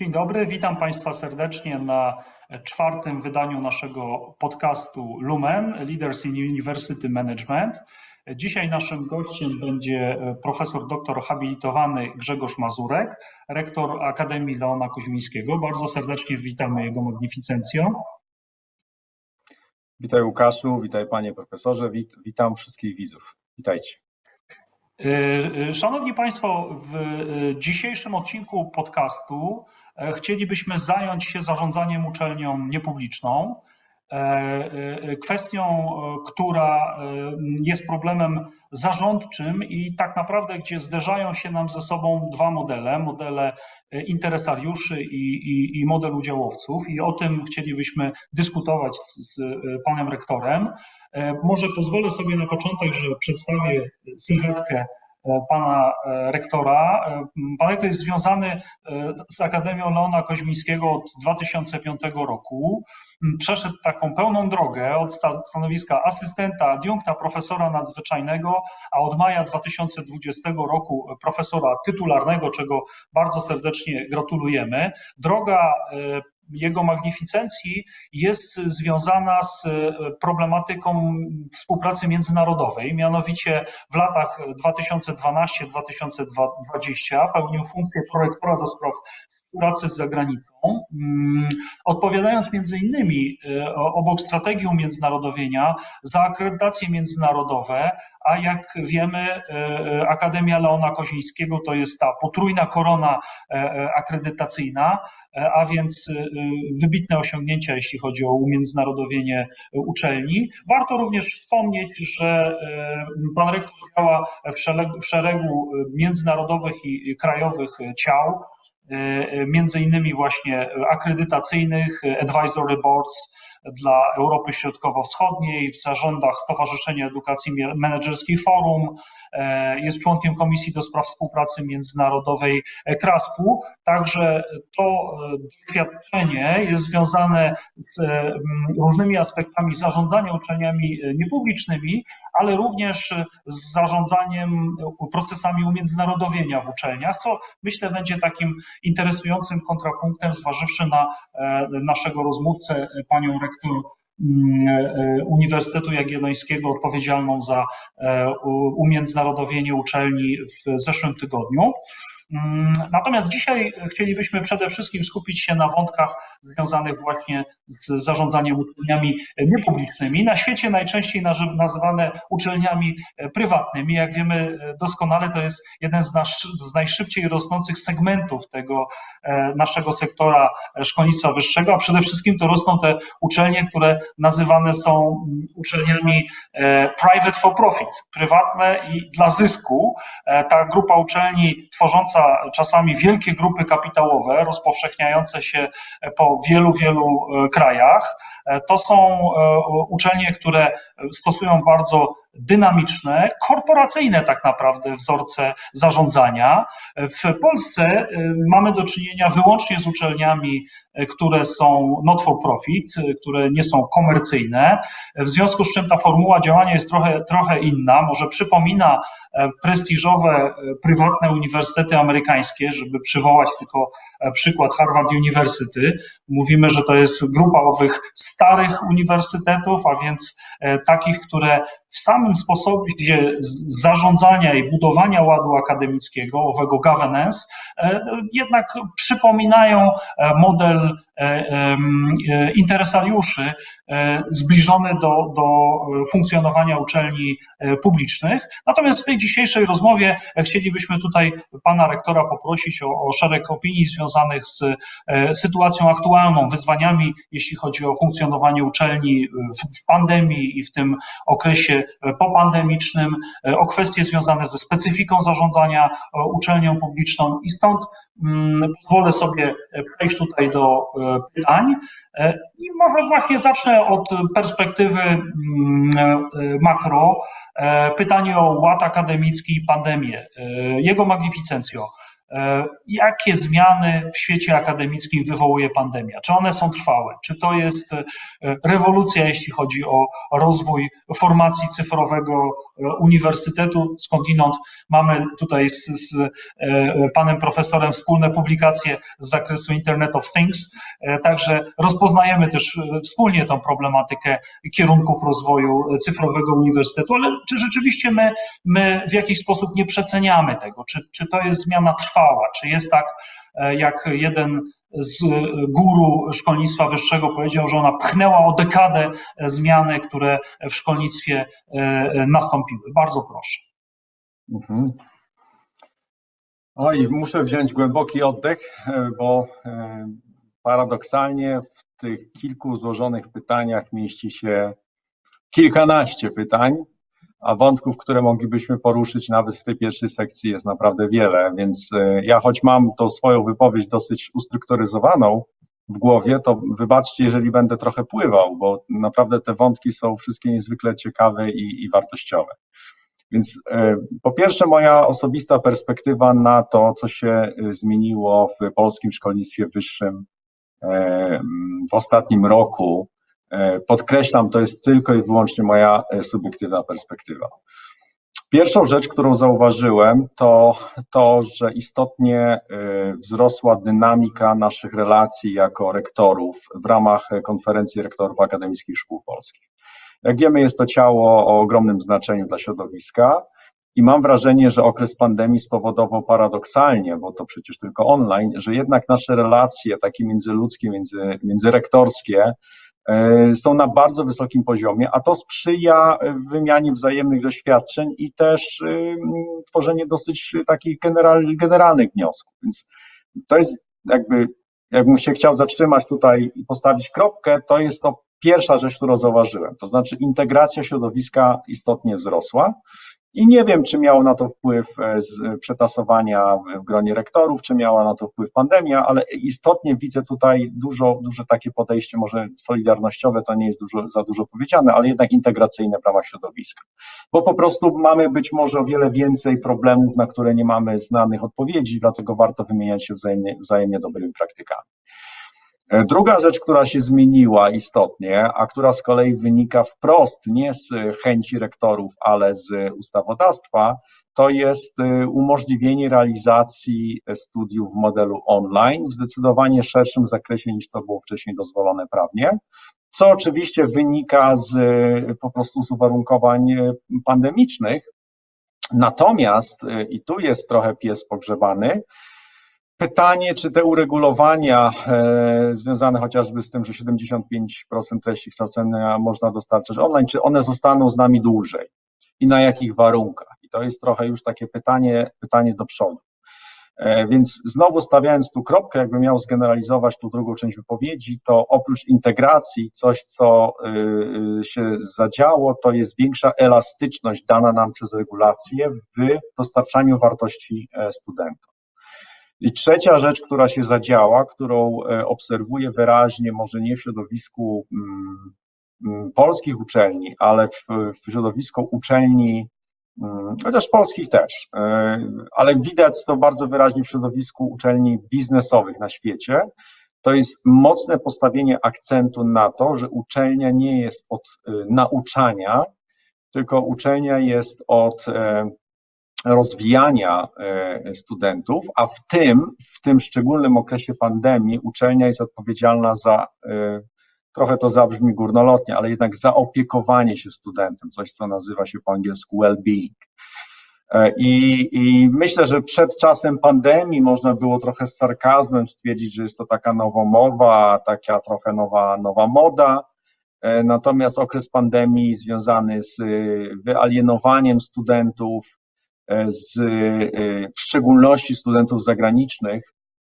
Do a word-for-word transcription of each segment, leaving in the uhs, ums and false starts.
Dzień dobry, witam Państwa serdecznie na czwartym wydaniu naszego podcastu Lumen Leaders in University Management. Dzisiaj naszym gościem będzie profesor doktor habilitowany Grzegorz Mazurek, rektor Akademii Leona Koźmińskiego. Bardzo serdecznie witamy Jego Magnificencję. Witaj Łukaszu, witaj panie profesorze, wit, witam wszystkich widzów. Witajcie. Szanowni Państwo, w dzisiejszym odcinku podcastu chcielibyśmy zająć się zarządzaniem uczelnią niepubliczną, kwestią, która jest problemem zarządczym i tak naprawdę gdzie zderzają się nam ze sobą dwa modele, modele interesariuszy i, i, i model udziałowców, i o tym chcielibyśmy dyskutować z, z panem rektorem. Może pozwolę sobie na początek, że przedstawię sylwetkę pana rektora. Pan rektor jest związany z Akademią Leona Koźmińskiego od dwa tysiące piątego roku. Przeszedł taką pełną drogę od stanowiska asystenta, adiunkta, profesora nadzwyczajnego, a od maja dwa tysiące dwudziestego roku profesora tytularnego, czego bardzo serdecznie gratulujemy. Droga Jego Magnificencji jest związana z problematyką współpracy międzynarodowej, mianowicie w latach dwa tysiące dwunastego do dwa tysiące dwudziestego pełnił funkcję prorektora do spraw współpracy z zagranicą, odpowiadając między innymi obok strategii umiędzynarodowienia za akredytacje międzynarodowe, a jak wiemy Akademia Leona Koźmińskiego to jest ta potrójna korona akredytacyjna, a więc wybitne osiągnięcia, jeśli chodzi o umiędzynarodowienie uczelni. Warto również wspomnieć, że pan rektor działa w szeregu, w szeregu międzynarodowych i krajowych ciał, między innymi właśnie akredytacyjnych, advisory boards dla Europy Środkowo-Wschodniej, w zarządach Stowarzyszenia Edukacji Menedżerskiej Forum, jest członkiem Komisji do Spraw Współpracy Międzynarodowej KRASP-u, także to doświadczenie jest związane z różnymi aspektami zarządzania uczelniami niepublicznymi, ale również z zarządzaniem procesami umiędzynarodowienia w uczelniach, co myślę będzie takim interesującym kontrapunktem, zważywszy na naszego rozmówcę, panią rektor Uniwersytetu Jagiellońskiego odpowiedzialną za umiędzynarodowienie uczelni w zeszłym tygodniu. Natomiast dzisiaj chcielibyśmy przede wszystkim skupić się na wątkach związanych właśnie z zarządzaniem uczelniami niepublicznymi. Na świecie najczęściej nazywane uczelniami prywatnymi. Jak wiemy doskonale, to jest jeden z, nasz, z najszybciej rosnących segmentów tego naszego sektora szkolnictwa wyższego, a przede wszystkim to rosną te uczelnie, które nazywane są uczelniami private for profit, prywatne i dla zysku. Ta grupa uczelni tworząca czasami wielkie grupy kapitałowe, rozpowszechniające się po wielu, wielu krajach. To są uczelnie, które stosują bardzo dynamiczne, korporacyjne tak naprawdę wzorce zarządzania. W Polsce mamy do czynienia wyłącznie z uczelniami, które są not for profit, które nie są komercyjne, w związku z czym ta formuła działania jest trochę, trochę inna, może przypomina prestiżowe, prywatne uniwersytety amerykańskie, żeby przywołać tylko przykład Harvard University. Mówimy, że to jest grupa owych starych uniwersytetów, a więc takich, które w samym sposobie zarządzania i budowania ładu akademickiego, owego governance, jednak przypominają model interesariuszy zbliżony do, do funkcjonowania uczelni publicznych. Natomiast w tej dzisiejszej rozmowie chcielibyśmy tutaj pana rektora poprosić o, o szereg opinii związanych z sytuacją aktualną, wyzwaniami, jeśli chodzi o funkcjonowanie uczelni w, w pandemii i w tym okresie popandemicznym, o kwestie związane ze specyfiką zarządzania uczelnią publiczną i stąd pozwolę sobie przejść tutaj do pytań i może właśnie zacznę od perspektywy makro. Pytanie o ład akademicki i pandemię. Jego Magnificencjo, jakie zmiany w świecie akademickim wywołuje pandemia? Czy one są trwałe? Czy to jest rewolucja, jeśli chodzi o rozwój formacji cyfrowego uniwersytetu? Skądinąd mamy tutaj z, z panem profesorem wspólne publikacje z zakresu Internet of Things, także rozpoznajemy też wspólnie tą problematykę kierunków rozwoju cyfrowego uniwersytetu, ale czy rzeczywiście my, my w jakiś sposób nie przeceniamy tego? Czy, czy to jest zmiana trwała? Czy jest tak, jak jeden z guru szkolnictwa wyższego powiedział, że ona pchnęła o dekadę zmiany, które w szkolnictwie nastąpiły? Bardzo proszę. Mhm. Oj, muszę wziąć głęboki oddech, bo paradoksalnie w tych kilku złożonych pytaniach mieści się kilkanaście pytań, a wątków, które moglibyśmy poruszyć nawet w tej pierwszej sekcji jest naprawdę wiele, więc ja choć mam tą swoją wypowiedź dosyć ustrukturyzowaną w głowie, to wybaczcie, jeżeli będę trochę pływał, bo naprawdę te wątki są wszystkie niezwykle ciekawe i, i wartościowe. Więc po pierwsze moja osobista perspektywa na to, co się zmieniło w polskim szkolnictwie wyższym w ostatnim roku. Podkreślam, to jest tylko i wyłącznie moja subiektywna perspektywa. Pierwszą rzecz, którą zauważyłem, to to, że istotnie wzrosła dynamika naszych relacji jako rektorów w ramach Konferencji Rektorów Akademickich Szkół Polskich. Jak wiemy, jest to ciało o ogromnym znaczeniu dla środowiska i mam wrażenie, że okres pandemii spowodował paradoksalnie, bo to przecież tylko online, że jednak nasze relacje takie międzyludzkie, między, międzyrektorskie są na bardzo wysokim poziomie, a to sprzyja wymianie wzajemnych doświadczeń i też tworzeniu dosyć takich general, generalnych wniosków. Więc to jest jakby, jakbym się chciał zatrzymać tutaj i postawić kropkę, to jest to pierwsza rzecz, którą zauważyłem, to znaczy integracja środowiska istotnie wzrosła i nie wiem, czy miało na to wpływ z przetasowania w gronie rektorów, czy miała na to wpływ pandemia, ale istotnie widzę tutaj dużo, duże takie podejście, może solidarnościowe, to nie jest dużo, za dużo powiedziane, ale jednak integracyjne w ramach środowiska, bo po prostu mamy być może o wiele więcej problemów, na które nie mamy znanych odpowiedzi, dlatego warto wymieniać się wzajemnie, wzajemnie dobrymi praktykami. Druga rzecz, która się zmieniła istotnie, a która z kolei wynika wprost nie z chęci rektorów, ale z ustawodawstwa, to jest umożliwienie realizacji studiów w modelu online w zdecydowanie szerszym zakresie niż to było wcześniej dozwolone prawnie, co oczywiście wynika z po prostu z uwarunkowań pandemicznych. Natomiast, i tu jest trochę pies pogrzebany, pytanie, czy te uregulowania e, związane chociażby z tym, że siedemdziesiąt pięć procent treści kształcenia można dostarczać online, czy one zostaną z nami dłużej i na jakich warunkach? I to jest trochę już takie pytanie, pytanie do przodu. E, więc znowu stawiając tu kropkę, jakbym miał zgeneralizować tą drugą część wypowiedzi, to oprócz integracji coś, co y, się zadziało, to jest większa elastyczność dana nam przez regulacje w dostarczaniu wartości studentom. I trzecia rzecz, która się zadziała, którą obserwuję wyraźnie, może nie w środowisku mm, polskich uczelni, ale w, w środowisku uczelni, mm, chociaż polskich też, ale widać to bardzo wyraźnie w środowisku uczelni biznesowych na świecie, to jest mocne postawienie akcentu na to, że uczelnia nie jest od nauczania, tylko uczelnia jest od rozwijania studentów, a w tym, w tym szczególnym okresie pandemii uczelnia jest odpowiedzialna za, trochę to zabrzmi górnolotnie, ale jednak zaopiekowanie się studentem, coś co nazywa się po angielsku well-being. I, I myślę, że przed czasem pandemii można było trochę z sarkazmem stwierdzić, że jest to taka nowomowa, taka trochę nowa, nowa moda. Natomiast okres pandemii związany z wyalienowaniem studentów, z, w szczególności studentów zagranicznych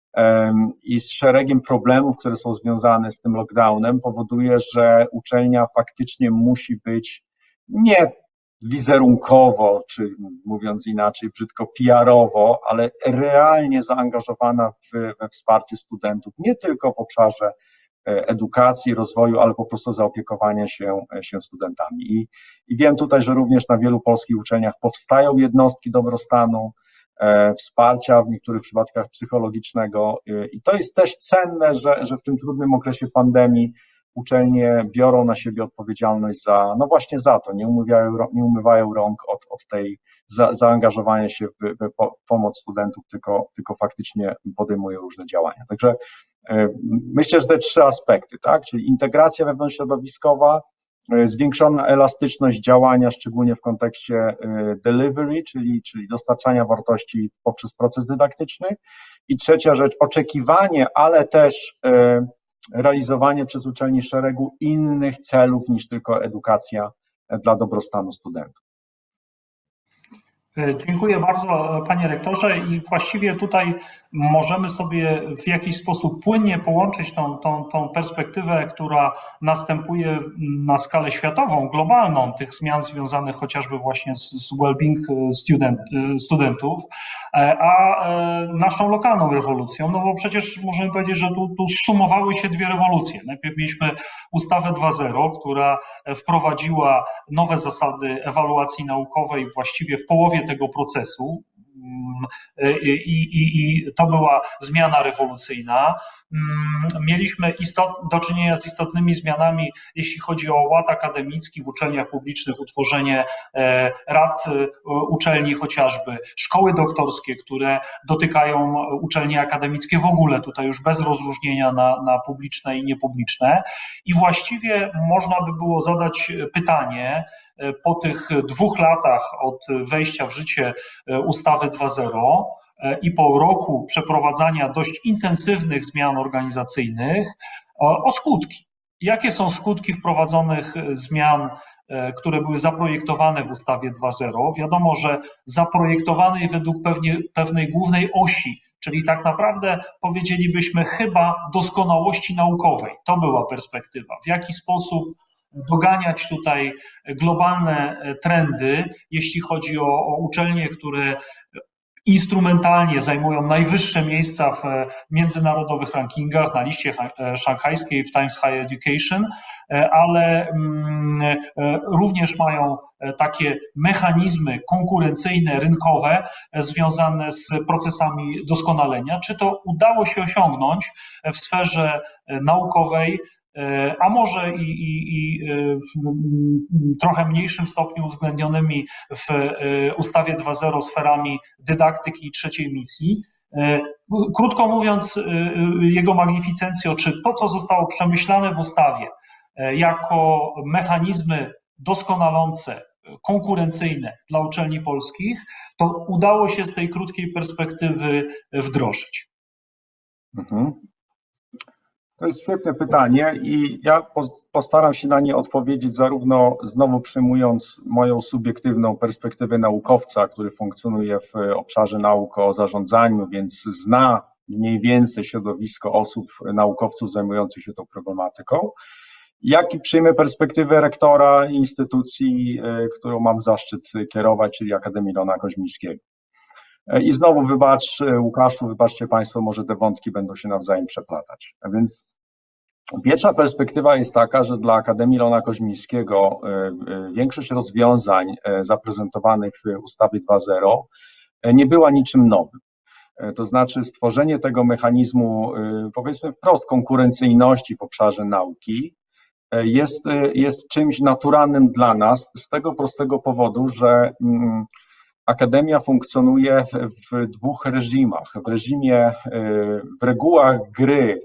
i z szeregiem problemów, które są związane z tym lockdownem, powoduje, że uczelnia faktycznie musi być nie wizerunkowo, czy mówiąc inaczej, brzydko P R-owo, ale realnie zaangażowana w, we wsparcie studentów, nie tylko w obszarze edukacji, rozwoju, ale po prostu zaopiekowania się, się studentami. I, I wiem tutaj, że również na wielu polskich uczelniach powstają jednostki dobrostanu, wsparcia, w niektórych przypadkach psychologicznego i to jest też cenne, że, że w tym trudnym okresie pandemii uczelnie biorą na siebie odpowiedzialność za, no właśnie za to, nie umywają, nie umywają rąk od, od tej za, zaangażowania się w, w pomoc studentów, tylko, tylko faktycznie podejmują różne działania. Także myślę, że te trzy aspekty, tak, czyli integracja wewnątrzśrodowiskowa, zwiększona elastyczność działania, szczególnie w kontekście delivery, czyli, czyli dostarczania wartości poprzez proces dydaktyczny. I trzecia rzecz, oczekiwanie, ale też realizowanie przez uczelni szeregu innych celów niż tylko edukacja dla dobrostanu studentów. Dziękuję bardzo, panie rektorze, i właściwie tutaj możemy sobie w jakiś sposób płynnie połączyć tą, tą, tą perspektywę, która następuje na skalę światową, globalną, tych zmian związanych chociażby właśnie z, z well-being student, studentów, a naszą lokalną rewolucją, no bo przecież możemy powiedzieć, że tu, tu sumowały się dwie rewolucje. Najpierw mieliśmy ustawę dwa zero, która wprowadziła nowe zasady ewaluacji naukowej właściwie w połowie tego procesu. I, i, i to była zmiana rewolucyjna. Mieliśmy istot, do czynienia z istotnymi zmianami, jeśli chodzi o ład akademicki w uczelniach publicznych, utworzenie rad uczelni chociażby, szkoły doktorskie, które dotykają uczelnie akademickie w ogóle, tutaj już bez rozróżnienia na, na publiczne i niepubliczne. I właściwie można by było zadać pytanie, po tych dwóch latach od wejścia w życie ustawy dwa zero i po roku przeprowadzania dość intensywnych zmian organizacyjnych o, o skutki. Jakie są skutki wprowadzonych zmian, które były zaprojektowane w ustawie dwa zero? Wiadomo, że zaprojektowanej według pewnie, pewnej głównej osi, czyli tak naprawdę powiedzielibyśmy chyba doskonałości naukowej. To była perspektywa. W jaki sposób doganiać tutaj globalne trendy, jeśli chodzi o, o uczelnie, które instrumentalnie zajmują najwyższe miejsca w międzynarodowych rankingach, na liście szanghajskiej w Times Higher Education, ale również mają takie mechanizmy konkurencyjne, rynkowe związane z procesami doskonalenia. Czy to udało się osiągnąć w sferze naukowej, a może i, i, i w trochę mniejszym stopniu uwzględnionymi w ustawie dwa zero sferami dydaktyki i trzeciej misji. Krótko mówiąc, jego magnificencjo, czy to, co zostało przemyślane w ustawie jako mechanizmy doskonalące, konkurencyjne dla uczelni polskich, to udało się z tej krótkiej perspektywy wdrożyć? Mhm. To jest świetne pytanie i ja postaram się na nie odpowiedzieć zarówno znowu przyjmując moją subiektywną perspektywę naukowca, który funkcjonuje w obszarze nauk o zarządzaniu, więc zna mniej więcej środowisko osób, naukowców zajmujących się tą problematyką, jak i przyjmę perspektywę rektora instytucji, którą mam zaszczyt kierować, czyli Akademii Leona Koźmińskiego. I znowu wybacz, Łukaszu, wybaczcie Państwo, może te wątki będą się nawzajem przeplatać. A więc pierwsza perspektywa jest taka, że dla Akademii Leona Koźmińskiego większość rozwiązań zaprezentowanych w ustawie dwa zero nie była niczym nowym. To znaczy stworzenie tego mechanizmu, powiedzmy wprost, konkurencyjności w obszarze nauki jest, jest czymś naturalnym dla nas z tego prostego powodu, że Akademia funkcjonuje w, w dwóch reżimach. W reżimie, w regułach gry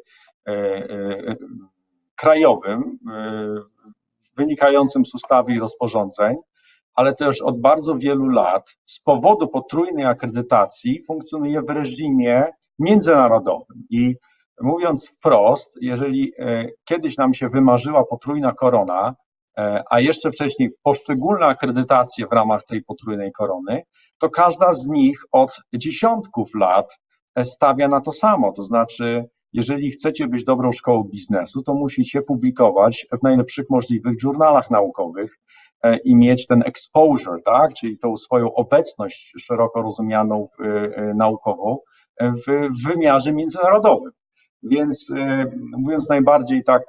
krajowym, wynikającym z ustawy i rozporządzeń, ale też od bardzo wielu lat z powodu potrójnej akredytacji funkcjonuje w reżimie międzynarodowym. I mówiąc wprost, jeżeli kiedyś nam się wymarzyła potrójna korona, a jeszcze wcześniej poszczególne akredytacje w ramach tej potrójnej korony, to każda z nich od dziesiątków lat stawia na to samo. To znaczy, jeżeli chcecie być dobrą szkołą biznesu, to musicie publikować w najlepszych możliwych journalach naukowych i mieć ten exposure, tak, czyli tą swoją obecność szeroko rozumianą naukową w wymiarze międzynarodowym. Więc mówiąc najbardziej tak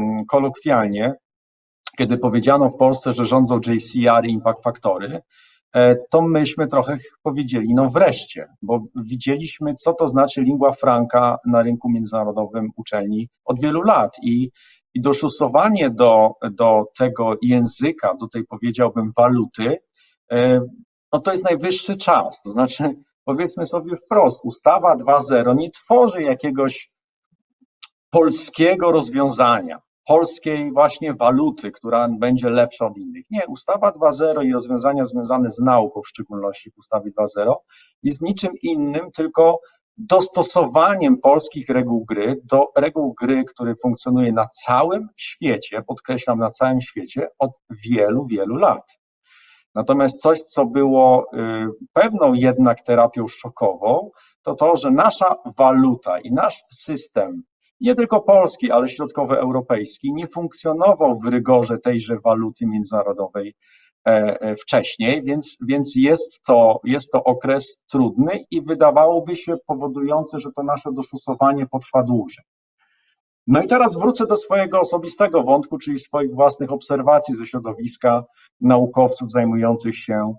kolokwialnie, kiedy powiedziano w Polsce, że rządzą J C R i Impact Factory, to myśmy trochę powiedzieli, no wreszcie, bo widzieliśmy, co to znaczy lingua franca na rynku międzynarodowym uczelni od wielu lat i, i dostosowanie do, do tego języka, do tej, powiedziałbym, waluty, no to jest najwyższy czas. To znaczy, powiedzmy sobie wprost, ustawa dwa zero nie tworzy jakiegoś polskiego rozwiązania, polskiej właśnie waluty, która będzie lepsza od innych. Nie, ustawa dwa zero i rozwiązania związane z nauką, w szczególności w ustawie dwa zero, jest niczym innym, tylko dostosowaniem polskich reguł gry do reguł gry, który funkcjonuje na całym świecie, podkreślam, na całym świecie od wielu, wielu lat. Natomiast coś, co było pewną jednak terapią szokową, to to, że nasza waluta i nasz system, nie tylko polski, ale środkowoeuropejski, nie funkcjonował w rygorze tejże waluty międzynarodowej wcześniej, więc, więc jest to, jest to okres trudny i wydawałoby się powodujący, że to nasze dostosowanie potrwa dłużej. No i teraz wrócę do swojego osobistego wątku, czyli swoich własnych obserwacji ze środowiska naukowców zajmujących się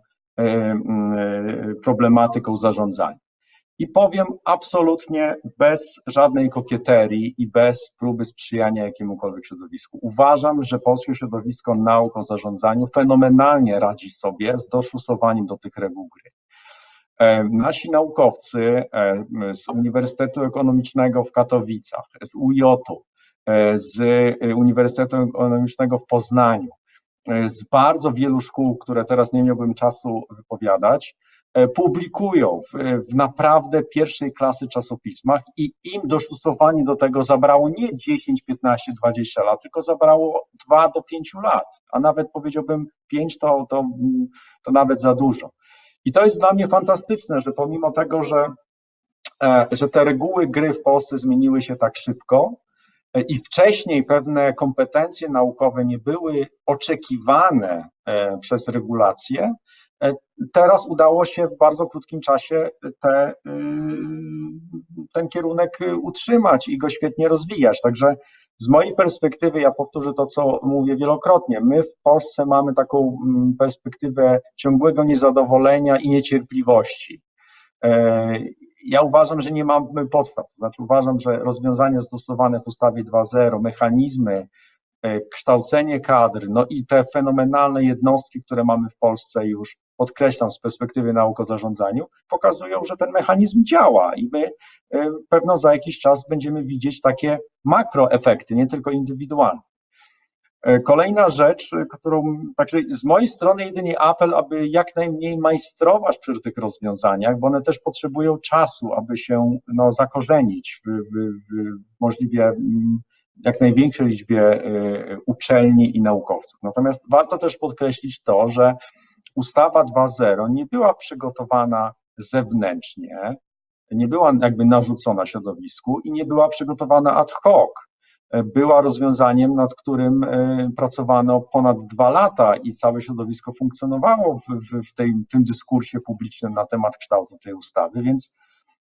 problematyką zarządzania. I powiem absolutnie bez żadnej kokieterii i bez próby sprzyjania jakiemukolwiek środowisku. Uważam, że polskie środowisko nauk o zarządzaniu fenomenalnie radzi sobie z dostosowaniem do tych reguł gry. Nasi naukowcy z Uniwersytetu Ekonomicznego w Katowicach, z U J u, z Uniwersytetu Ekonomicznego w Poznaniu, z bardzo wielu szkół, które teraz nie miałbym czasu wypowiadać, publikują w, w naprawdę pierwszej klasy czasopismach i im dostosowanie do tego zabrało nie dziesięć, piętnaście, dwadzieścia lat, tylko zabrało dwa do pięciu lat, a nawet powiedziałbym pięć to, to, to nawet za dużo. I to jest dla mnie fantastyczne, że pomimo tego, że, że te reguły gry w Polsce zmieniły się tak szybko i wcześniej pewne kompetencje naukowe nie były oczekiwane przez regulacje, teraz udało się w bardzo krótkim czasie te, ten kierunek utrzymać i go świetnie rozwijać. Także z mojej perspektywy, ja powtórzę to, co mówię wielokrotnie, my w Polsce mamy taką perspektywę ciągłego niezadowolenia i niecierpliwości. Ja uważam, że nie mamy podstaw, to znaczy uważam, że rozwiązania stosowane w ustawie dwa zero, mechanizmy, kształcenie kadr, no i te fenomenalne jednostki, które mamy w Polsce już, podkreślam, z perspektywy nauk o zarządzaniu, pokazują, że ten mechanizm działa i my pewno za jakiś czas będziemy widzieć takie makroefekty, nie tylko indywidualne. Kolejna rzecz, którą, także z mojej strony jedynie apel, aby jak najmniej majstrować przy tych rozwiązaniach, bo one też potrzebują czasu, aby się no, zakorzenić w, w, w możliwie jak największej liczbie uczelni i naukowców. Natomiast warto też podkreślić to, że ustawa dwa zero nie była przygotowana zewnętrznie, nie była jakby narzucona środowisku i nie była przygotowana ad hoc. Była rozwiązaniem, nad którym pracowano ponad dwa lata i całe środowisko funkcjonowało w, w, w tej, tym dyskursie publicznym na temat kształtu tej ustawy, więc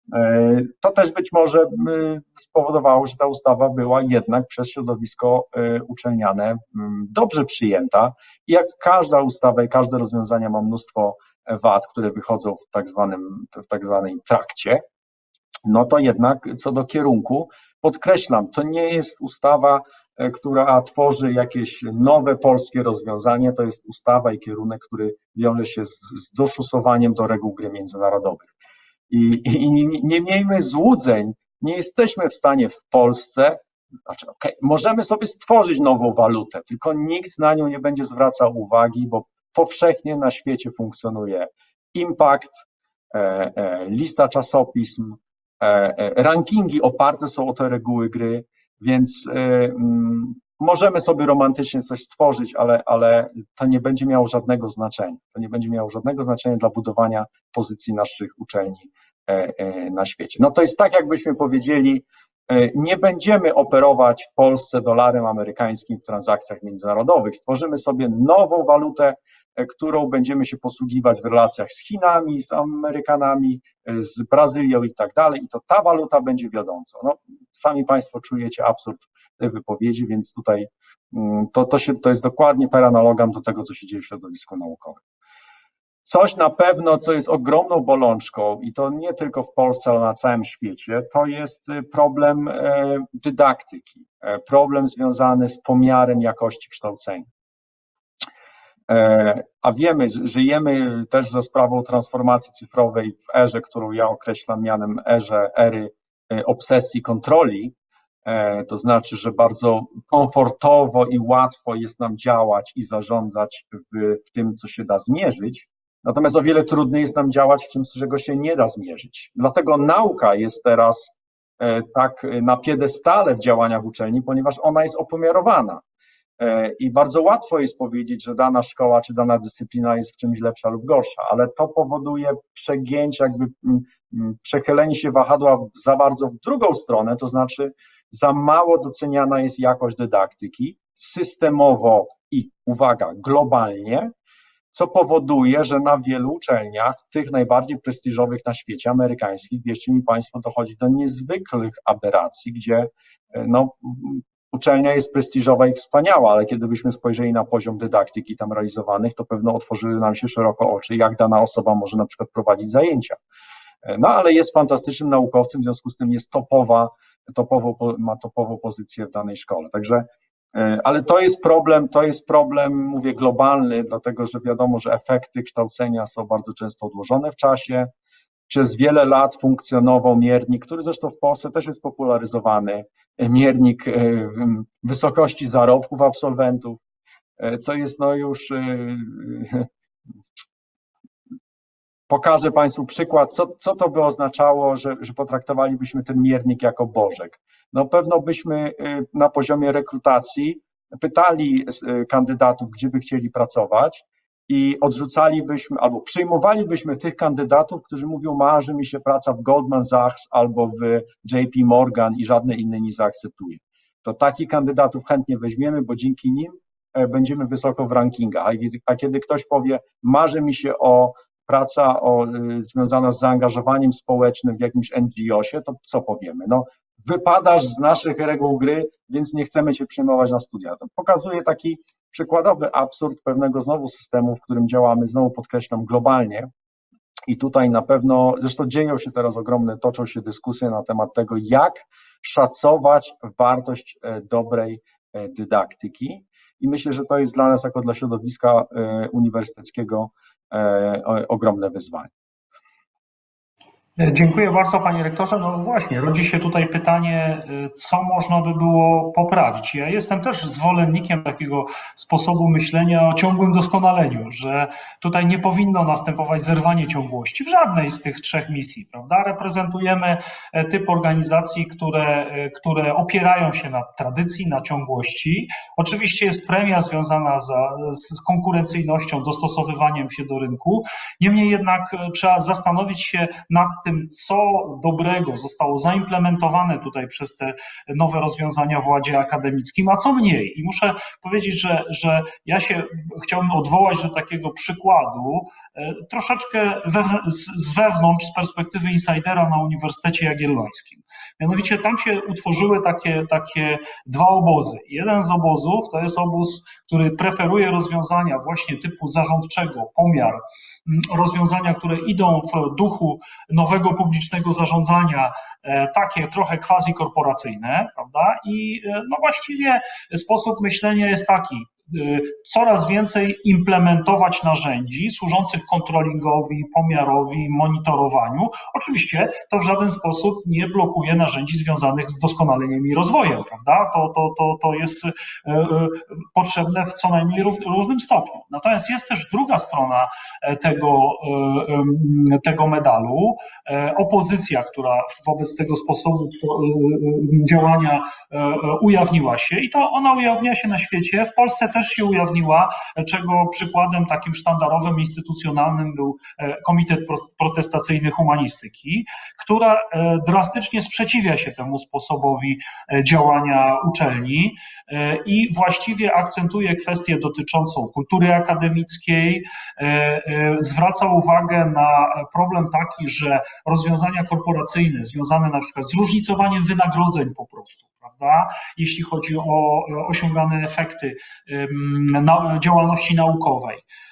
to też być może spowodowało, że ta ustawa była jednak przez środowisko uczelniane dobrze przyjęta i jak każda ustawa i każde rozwiązania ma mnóstwo wad, które wychodzą w tak zwanym, w tak zwanym trakcie, no to jednak co do kierunku, podkreślam, to nie jest ustawa, która tworzy jakieś nowe polskie rozwiązanie, to jest ustawa i kierunek, który wiąże się z, z dostosowaniem do reguł gry międzynarodowych. I, i nie miejmy złudzeń, nie jesteśmy w stanie w Polsce, znaczy okay, możemy sobie stworzyć nową walutę, tylko nikt na nią nie będzie zwracał uwagi, bo powszechnie na świecie funkcjonuje Impact, e, e, lista czasopism, e, e, rankingi oparte są o te reguły gry, więc e, m, możemy sobie romantycznie coś stworzyć, ale, ale to nie będzie miało żadnego znaczenia. To nie będzie miało żadnego znaczenia dla budowania pozycji naszych uczelni na świecie. No to jest tak, jakbyśmy powiedzieli, nie będziemy operować w Polsce dolarem amerykańskim w transakcjach międzynarodowych. Stworzymy sobie nową walutę, którą będziemy się posługiwać w relacjach z Chinami, z Amerykanami, z Brazylią i tak dalej. I to ta waluta będzie wiodącą. No, sami Państwo czujecie absurd tej wypowiedzi, więc tutaj to, to, się, to jest dokładnie per analogam do tego, co się dzieje w środowisku naukowym. Coś na pewno, co jest ogromną bolączką i to nie tylko w Polsce, ale na całym świecie, to jest problem dydaktyki, problem związany z pomiarem jakości kształcenia. A wiemy, żyjemy też za sprawą transformacji cyfrowej w erze, którą ja określam mianem erze, ery obsesji kontroli. To znaczy, że bardzo komfortowo i łatwo jest nam działać i zarządzać w, w tym, co się da zmierzyć. Natomiast o wiele trudniej jest nam działać w tym, czego się nie da zmierzyć. Dlatego nauka jest teraz tak na piedestale w działaniach uczelni, ponieważ ona jest opomiarowana. I bardzo łatwo jest powiedzieć, że dana szkoła czy dana dyscyplina jest w czymś lepsza lub gorsza, ale to powoduje przegięcie, jakby przechylenie się wahadła za bardzo w drugą stronę, to znaczy za mało doceniana jest jakość dydaktyki systemowo i, uwaga, globalnie, co powoduje, że na wielu uczelniach, tych najbardziej prestiżowych na świecie, amerykańskich, wierzcie mi Państwo, dochodzi do niezwykłych aberracji, gdzie no, uczelnia jest prestiżowa i wspaniała, ale kiedy byśmy spojrzeli na poziom dydaktyki tam realizowanych, to pewno otworzyły nam się szeroko oczy, jak dana osoba może na przykład prowadzić zajęcia. No ale jest fantastycznym naukowcem, w związku z tym jest topowa, topową, ma topową pozycję w danej szkole. Także, ale to jest problem, to jest problem, mówię, globalny, dlatego że wiadomo, że efekty kształcenia są bardzo często odłożone w czasie. Przez wiele lat funkcjonował miernik, który zresztą w Polsce też jest popularyzowany, miernik wysokości zarobków absolwentów, co jest no już... Pokażę Państwu przykład, co, co to by oznaczało, że, że potraktowalibyśmy ten miernik jako bożek. No pewno byśmy na poziomie rekrutacji pytali kandydatów, gdzie by chcieli pracować i odrzucalibyśmy albo przyjmowalibyśmy tych kandydatów, którzy mówią, marzy mi się praca w Goldman Sachs albo w J P Morgan i żadne inne nie zaakceptuje. To takich kandydatów chętnie weźmiemy, bo dzięki nim będziemy wysoko w rankingach. A kiedy, a kiedy ktoś powie, marzy mi się o praca o, związana z zaangażowaniem społecznym w jakimś N G O sie, to co powiemy? No, wypadasz z naszych reguł gry, więc nie chcemy cię przyjmować na studia. To pokazuje taki przykładowy absurd pewnego znowu systemu, w którym działamy, znowu podkreślam, globalnie. I tutaj na pewno, zresztą dzieją się teraz ogromne, toczą się dyskusje na temat tego, jak szacować wartość dobrej dydaktyki. I myślę, że to jest dla nas, jako dla środowiska uniwersyteckiego, ogromne wyzwanie. Dziękuję bardzo, panie rektorze. No właśnie, rodzi się tutaj pytanie, co można by było poprawić. Ja jestem też zwolennikiem takiego sposobu myślenia o ciągłym doskonaleniu, że tutaj nie powinno następować zerwanie ciągłości w żadnej z tych trzech misji, prawda? Reprezentujemy typ organizacji, które, które opierają się na tradycji, na ciągłości. Oczywiście jest premia związana za, z konkurencyjnością, dostosowywaniem się do rynku. Niemniej jednak trzeba zastanowić się nad tym, co dobrego zostało zaimplementowane tutaj przez te nowe rozwiązania w ładzie akademickim, a co mniej. I muszę powiedzieć, że, że ja się chciałbym odwołać do takiego przykładu, troszeczkę we, z wewnątrz, z perspektywy insidera na Uniwersytecie Jagiellońskim. Mianowicie tam się utworzyły takie, takie dwa obozy. Jeden z obozów to jest obóz, który preferuje rozwiązania właśnie typu zarządczego, pomiar, rozwiązania, które idą w duchu nowego publicznego zarządzania, takie trochę quasi-korporacyjne, prawda? I no właściwie sposób myślenia jest taki, coraz więcej implementować narzędzi służących kontrolingowi, pomiarowi, monitorowaniu. Oczywiście to w żaden sposób nie blokuje narzędzi związanych z doskonaleniem i rozwojem, prawda? To, to, to, to jest potrzebne w co najmniej równym stopniu. Natomiast jest też druga strona tego, tego medalu, opozycja, która wobec tego sposobu działania ujawniła się i to ona ujawnia się na świecie. W Polsce też się ujawniła, czego przykładem takim sztandarowym, instytucjonalnym był Komitet Protestacyjny Humanistyki, która drastycznie sprzeciwia się temu sposobowi działania uczelni i właściwie akcentuje kwestię dotyczącą kultury akademickiej, zwraca uwagę na problem taki, że rozwiązania korporacyjne związane na przykład z różnicowaniem wynagrodzeń po prostu, prawda, jeśli chodzi o osiągane efekty działalności naukowej,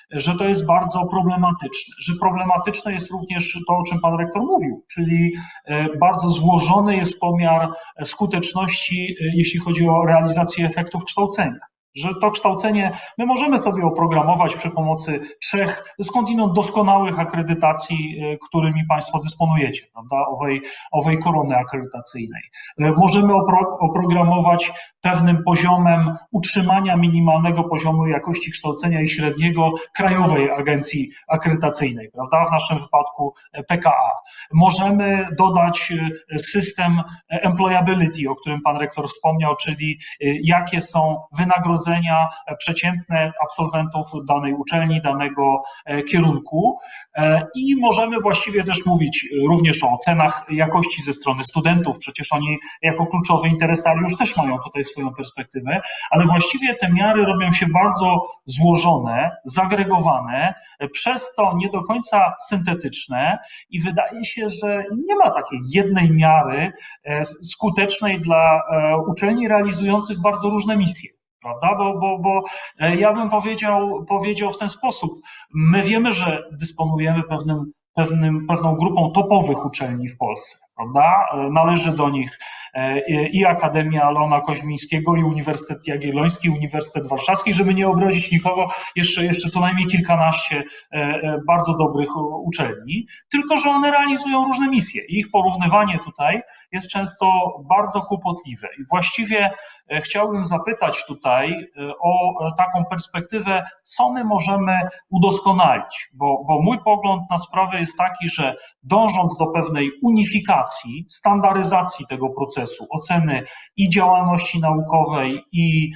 że to jest bardzo problematyczne, że problematyczne jest również to, o czym pan rektor mówił, czyli bardzo złożony jest pomiar skuteczności, jeśli chodzi o realizację efektów kształcenia. Że to kształcenie my możemy sobie oprogramować przy pomocy trzech skądinąd doskonałych akredytacji, którymi Państwo dysponujecie, prawda, owej, owej korony akredytacyjnej. Możemy opro, oprogramować pewnym poziomem utrzymania minimalnego poziomu jakości kształcenia i średniego Krajowej Agencji Akredytacyjnej, prawda, w naszym wypadku P K A. Możemy dodać system employability, o którym Pan Rektor wspomniał, czyli jakie są wynagrodzenia przeciętne absolwentów danej uczelni, danego kierunku i możemy właściwie też mówić również o ocenach jakości ze strony studentów, przecież oni jako kluczowy interesariusz też mają tutaj swoją perspektywę, ale właściwie te miary robią się bardzo złożone, zagregowane, przez to nie do końca syntetyczne i wydaje się, że nie ma takiej jednej miary skutecznej dla uczelni realizujących bardzo różne misje. Prawda? Bo, bo, bo ja bym powiedział, powiedział w ten sposób. My wiemy, że dysponujemy pewnym, pewnym, pewną grupą topowych uczelni w Polsce. Prawda? Należy do nich i Akademia Leona Koźmińskiego, i Uniwersytet Jagielloński, i Uniwersytet Warszawski, żeby nie obrazić nikogo, jeszcze, jeszcze co najmniej kilkanaście bardzo dobrych uczelni, tylko że one realizują różne misje. Ich porównywanie tutaj jest często bardzo kłopotliwe. I właściwie chciałbym zapytać tutaj o taką perspektywę, co my możemy udoskonalić, bo, bo mój pogląd na sprawę jest taki, że dążąc do pewnej unifikacji, standaryzacji tego procesu, oceny i działalności naukowej, i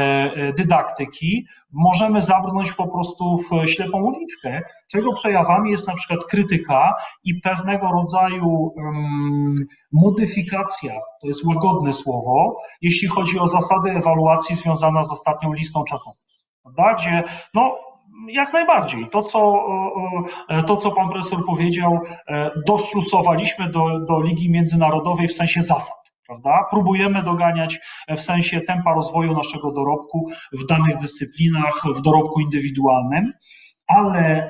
dydaktyki, możemy zabrnąć po prostu w ślepą uliczkę, czego przejawami jest na przykład krytyka i pewnego rodzaju um, modyfikacja, to jest łagodne słowo, jeśli chodzi o zasady ewaluacji związana z ostatnią listą czasowców, prawda? Gdzie no, jak najbardziej. To co, to, co pan profesor powiedział, doszlusowaliśmy do, do Ligi Międzynarodowej w sensie zasad. Prawda? Próbujemy doganiać w sensie tempa rozwoju naszego dorobku w danych dyscyplinach, w dorobku indywidualnym, ale,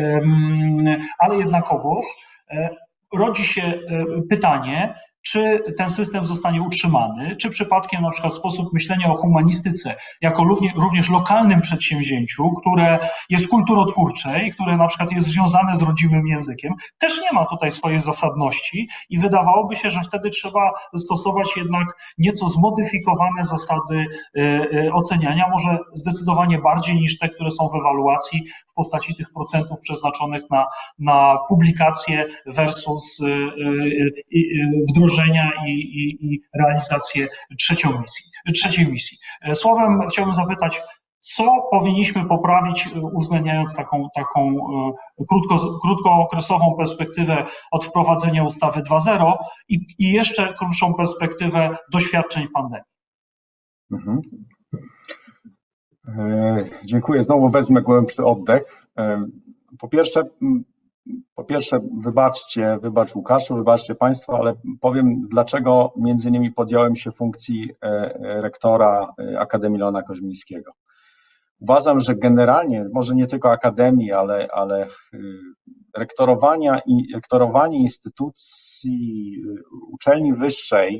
ale jednakowoż rodzi się pytanie, czy ten system zostanie utrzymany, czy przypadkiem na przykład sposób myślenia o humanistyce jako również lokalnym przedsięwzięciu, które jest kulturotwórcze i które na przykład jest związane z rodzimym językiem, też nie ma tutaj swojej zasadności i wydawałoby się, że wtedy trzeba stosować jednak nieco zmodyfikowane zasady oceniania, może zdecydowanie bardziej niż te, które są w ewaluacji w postaci tych procentów przeznaczonych na, na publikacje versus wdrożenie I, i, i realizację trzecią misji, trzeciej misji. Słowem chciałbym zapytać, co powinniśmy poprawić, uwzględniając taką, taką krótko, krótkookresową perspektywę od wprowadzenia ustawy dwa zero i, i jeszcze krótszą perspektywę doświadczeń pandemii. Mhm. E, dziękuję. Znowu wezmę głębszy oddech. E, po pierwsze, Po pierwsze, wybaczcie, wybacz Łukaszu, wybaczcie Państwo, ale powiem, dlaczego między innymi podjąłem się funkcji rektora Akademii Leona Koźmińskiego. Uważam, że generalnie, może nie tylko Akademii, ale, ale rektorowania i rektorowanie instytucji uczelni wyższej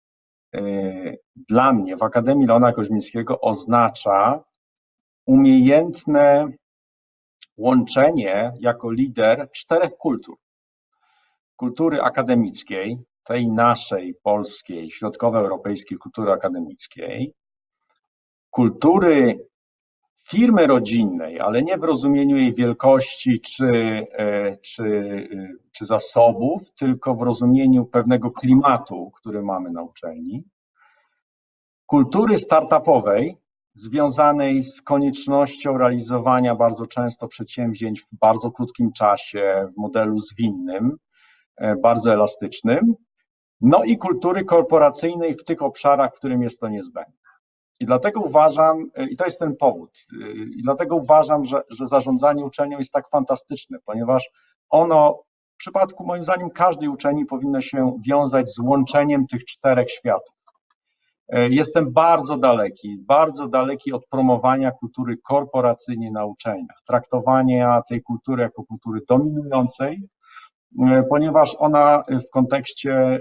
dla mnie w Akademii Leona Koźmińskiego oznacza umiejętne łączenie jako lider czterech kultur. Kultury akademickiej, tej naszej polskiej, środkowoeuropejskiej kultury akademickiej, kultury firmy rodzinnej, ale nie w rozumieniu jej wielkości czy, czy, czy zasobów, tylko w rozumieniu pewnego klimatu, który mamy na uczelni, kultury startupowej, związanej z koniecznością realizowania bardzo często przedsięwzięć w bardzo krótkim czasie, w modelu zwinnym, bardzo elastycznym, no i kultury korporacyjnej w tych obszarach, w którym jest to niezbędne. I dlatego uważam, i to jest ten powód, i dlatego uważam, że, że zarządzanie uczelnią jest tak fantastyczne, ponieważ ono w przypadku moim zdaniem każdej uczelni powinno się wiązać z łączeniem tych czterech światów. Jestem bardzo daleki, bardzo daleki od promowania kultury korporacyjnej na uczelniach, traktowania tej kultury jako kultury dominującej, ponieważ ona w kontekście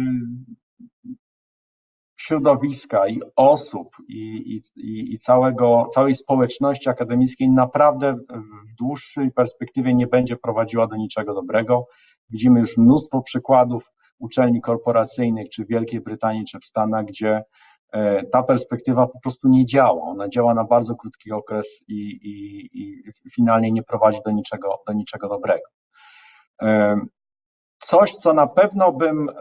środowiska i osób i, i, i całego, całej społeczności akademickiej naprawdę w dłuższej perspektywie nie będzie prowadziła do niczego dobrego. Widzimy już mnóstwo przykładów uczelni korporacyjnych, czy w Wielkiej Brytanii, czy w Stanach, gdzie ta perspektywa po prostu nie działa. Ona działa na bardzo krótki okres i, i, i finalnie nie prowadzi do niczego, do niczego dobrego. Coś, co na pewno bym,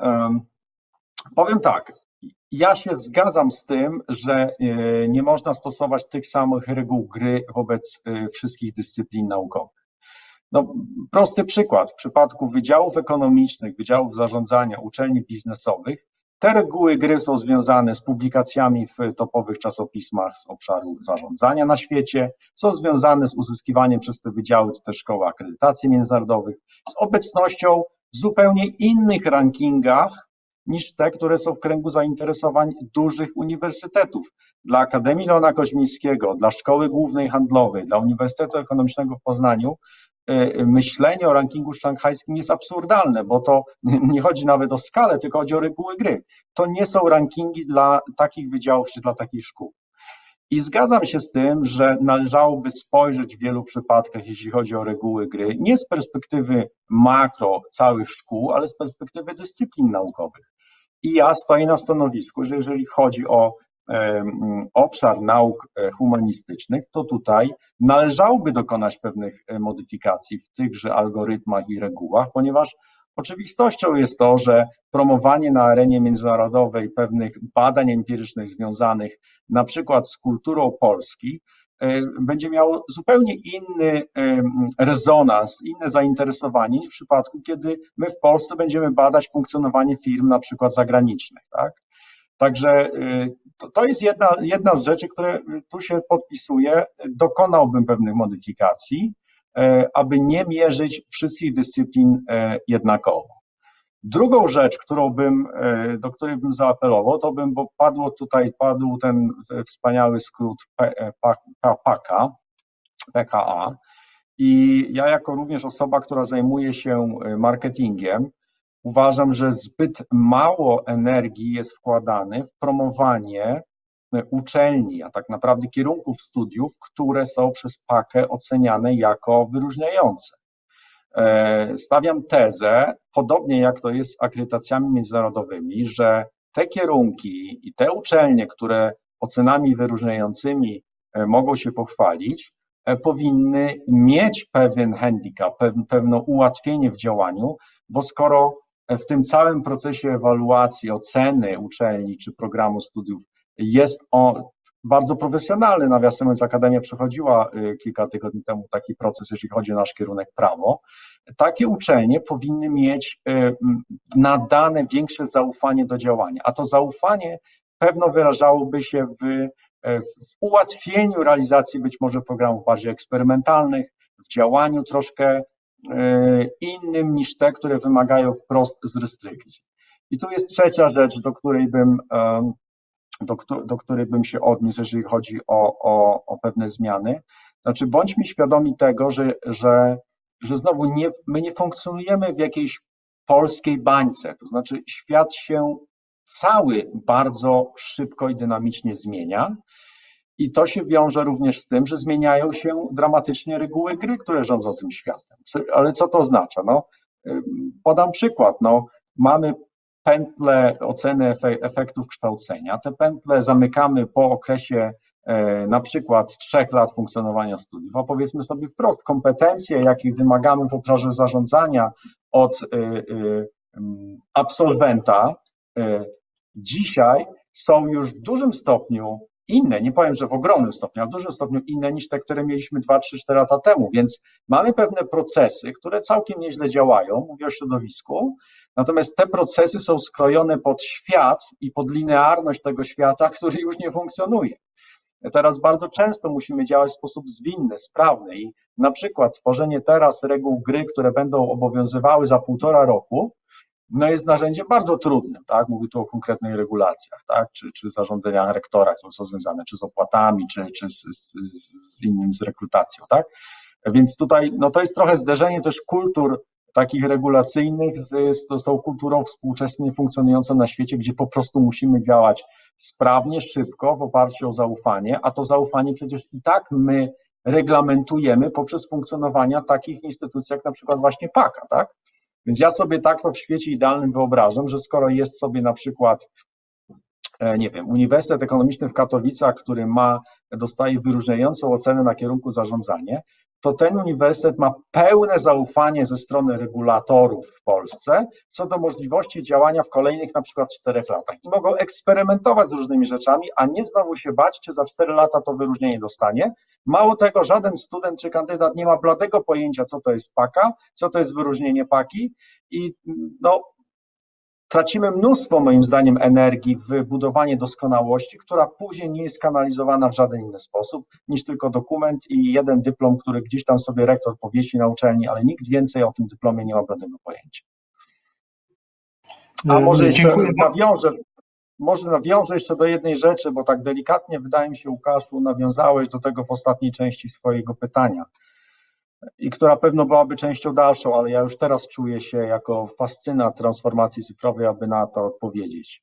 powiem tak, ja się zgadzam z tym, że nie można stosować tych samych reguł gry wobec wszystkich dyscyplin naukowych. No, prosty przykład, w przypadku wydziałów ekonomicznych, wydziałów zarządzania, uczelni biznesowych, te reguły gry są związane z publikacjami w topowych czasopismach z obszaru zarządzania na świecie, są związane z uzyskiwaniem przez te wydziały czy też szkoły akredytacji międzynarodowych, z obecnością w zupełnie innych rankingach niż te, które są w kręgu zainteresowań dużych uniwersytetów. Dla Akademii Leona Koźmińskiego, dla Szkoły Głównej Handlowej, dla Uniwersytetu Ekonomicznego w Poznaniu myślenie o rankingu szanghajskim jest absurdalne, bo to nie chodzi nawet o skalę, tylko chodzi o reguły gry. To nie są rankingi dla takich wydziałów czy dla takich szkół. I zgadzam się z tym, że należałoby spojrzeć w wielu przypadkach, jeśli chodzi o reguły gry, nie z perspektywy makro całych szkół, ale z perspektywy dyscyplin naukowych. I ja stoję na stanowisku, że jeżeli chodzi o obszar nauk humanistycznych, to tutaj należałoby dokonać pewnych modyfikacji w tychże algorytmach i regułach, ponieważ oczywistością jest to, że promowanie na arenie międzynarodowej pewnych badań empirycznych związanych na przykład z kulturą Polski będzie miało zupełnie inny rezonans, inne zainteresowanie niż w przypadku, kiedy my w Polsce będziemy badać funkcjonowanie firm na przykład zagranicznych, tak? Także to, to jest jedna, jedna z rzeczy, które tu się podpisuje. Dokonałbym pewnych modyfikacji, aby nie mierzyć wszystkich dyscyplin jednakowo. Drugą rzecz, którą bym, do której bym zaapelował, to bym, bo padło tutaj, padł ten wspaniały skrót PAKA, P K A i ja jako również osoba, która zajmuje się marketingiem, uważam, że zbyt mało energii jest wkładane w promowanie uczelni, a tak naprawdę kierunków studiów, które są przez pakę oceniane jako wyróżniające. Stawiam tezę, podobnie jak to jest z akredytacjami międzynarodowymi, że te kierunki i te uczelnie, które ocenami wyróżniającymi mogą się pochwalić, powinny mieć pewien handicap, pewne ułatwienie w działaniu, bo skoro w tym całym procesie ewaluacji, oceny uczelni czy programu studiów jest on bardzo profesjonalny, nawiasem mówiąc, Akademia przechodziła kilka tygodni temu taki proces, jeśli chodzi o nasz kierunek prawo, takie uczelnie powinny mieć nadane większe zaufanie do działania, a to zaufanie pewno wyrażałoby się w, w ułatwieniu realizacji być może programów bardziej eksperymentalnych, w działaniu troszkę innym niż te, które wymagają wprost z restrykcji. I tu jest trzecia rzecz, do której bym, do, do której bym się odniósł, jeżeli chodzi o, o, o pewne zmiany. Znaczy, bądźmy świadomi tego, że, że, że znowu nie, my nie funkcjonujemy w jakiejś polskiej bańce, to znaczy świat się cały bardzo szybko i dynamicznie zmienia. I to się wiąże również z tym, że zmieniają się dramatycznie reguły gry, które rządzą tym światem. Ale co to oznacza? No, podam przykład. No, mamy pętlę oceny efektów kształcenia. Te pętle zamykamy po okresie na przykład trzech lat funkcjonowania studiów, a powiedzmy sobie wprost, kompetencje, jakich wymagamy w obszarze zarządzania od absolwenta, dzisiaj są już w dużym stopniu inne, nie powiem, że w ogromnym stopniu, ale w dużym stopniu inne niż te, które mieliśmy dwa, trzy, cztery lata temu, więc mamy pewne procesy, które całkiem nieźle działają, mówię o środowisku, natomiast te procesy są skrojone pod świat i pod linearność tego świata, który już nie funkcjonuje. Teraz bardzo często musimy działać w sposób zwinny, sprawny i na przykład tworzenie teraz reguł gry, które będą obowiązywały za półtora roku, no jest narzędziem bardzo trudnym, tak? Mówię tu o konkretnych regulacjach, tak? Czy, czy zarządzeniach rektora, które są związane czy z opłatami, czy, czy z, z, z innym, z rekrutacją, tak? Więc tutaj, no to jest trochę zderzenie też kultur takich regulacyjnych z, z tą kulturą współczesnie funkcjonującą na świecie, gdzie po prostu musimy działać sprawnie, szybko, w oparciu o zaufanie, a to zaufanie przecież i tak my reglamentujemy poprzez funkcjonowanie takich instytucji jak na przykład właśnie PAKA, tak? Więc ja sobie tak to w świecie idealnym wyobrażam, że skoro jest sobie na przykład, nie wiem, Uniwersytet Ekonomiczny w Katowicach, który ma, dostaje wyróżniającą ocenę na kierunku zarządzanie, to ten uniwersytet ma pełne zaufanie ze strony regulatorów w Polsce co do możliwości działania w kolejnych na przykład czterech latach i mogą eksperymentować z różnymi rzeczami, a nie znowu się bać, czy za cztery lata to wyróżnienie dostanie. Mało tego, żaden student czy kandydat nie ma bladego pojęcia, co to jest PAKA, co to jest wyróżnienie PAKI i no tracimy mnóstwo, moim zdaniem, energii w budowanie doskonałości, która później nie jest kanalizowana w żaden inny sposób niż tylko dokument i jeden dyplom, który gdzieś tam sobie rektor powiesi na uczelni, ale nikt więcej o tym dyplomie nie ma bladego pojęcia. A może jeszcze nawiążę, może nawiążę jeszcze do jednej rzeczy, bo tak delikatnie, wydaje mi się, Łukaszu, nawiązałeś do tego w ostatniej części swojego pytania i która pewno byłaby częścią dalszą, ale ja już teraz czuję się jako fascynat transformacji cyfrowej, aby na to odpowiedzieć.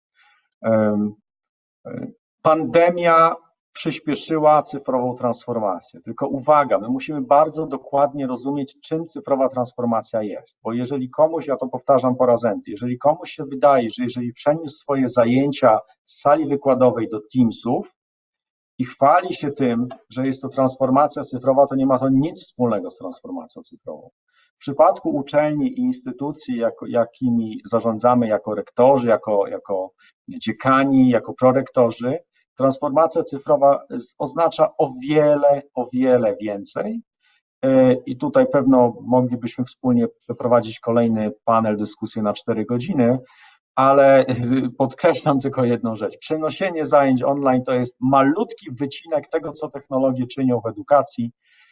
Pandemia przyspieszyła cyfrową transformację, tylko uwaga, my musimy bardzo dokładnie rozumieć, czym cyfrowa transformacja jest, bo jeżeli komuś, ja to powtarzam po raz enty, jeżeli komuś się wydaje, że jeżeli przeniósł swoje zajęcia z sali wykładowej do Teamsów, i chwali się tym, że jest to transformacja cyfrowa, to nie ma to nic wspólnego z transformacją cyfrową. W przypadku uczelni i instytucji, jako, jakimi zarządzamy jako rektorzy, jako, jako dziekani, jako prorektorzy, transformacja cyfrowa oznacza o wiele, o wiele więcej. I tutaj pewno moglibyśmy wspólnie przeprowadzić kolejny panel, dyskusję na cztery godziny, ale podkreślam tylko jedną rzecz. Przeniesienie zajęć online to jest malutki wycinek tego, co technologie czynią w edukacji.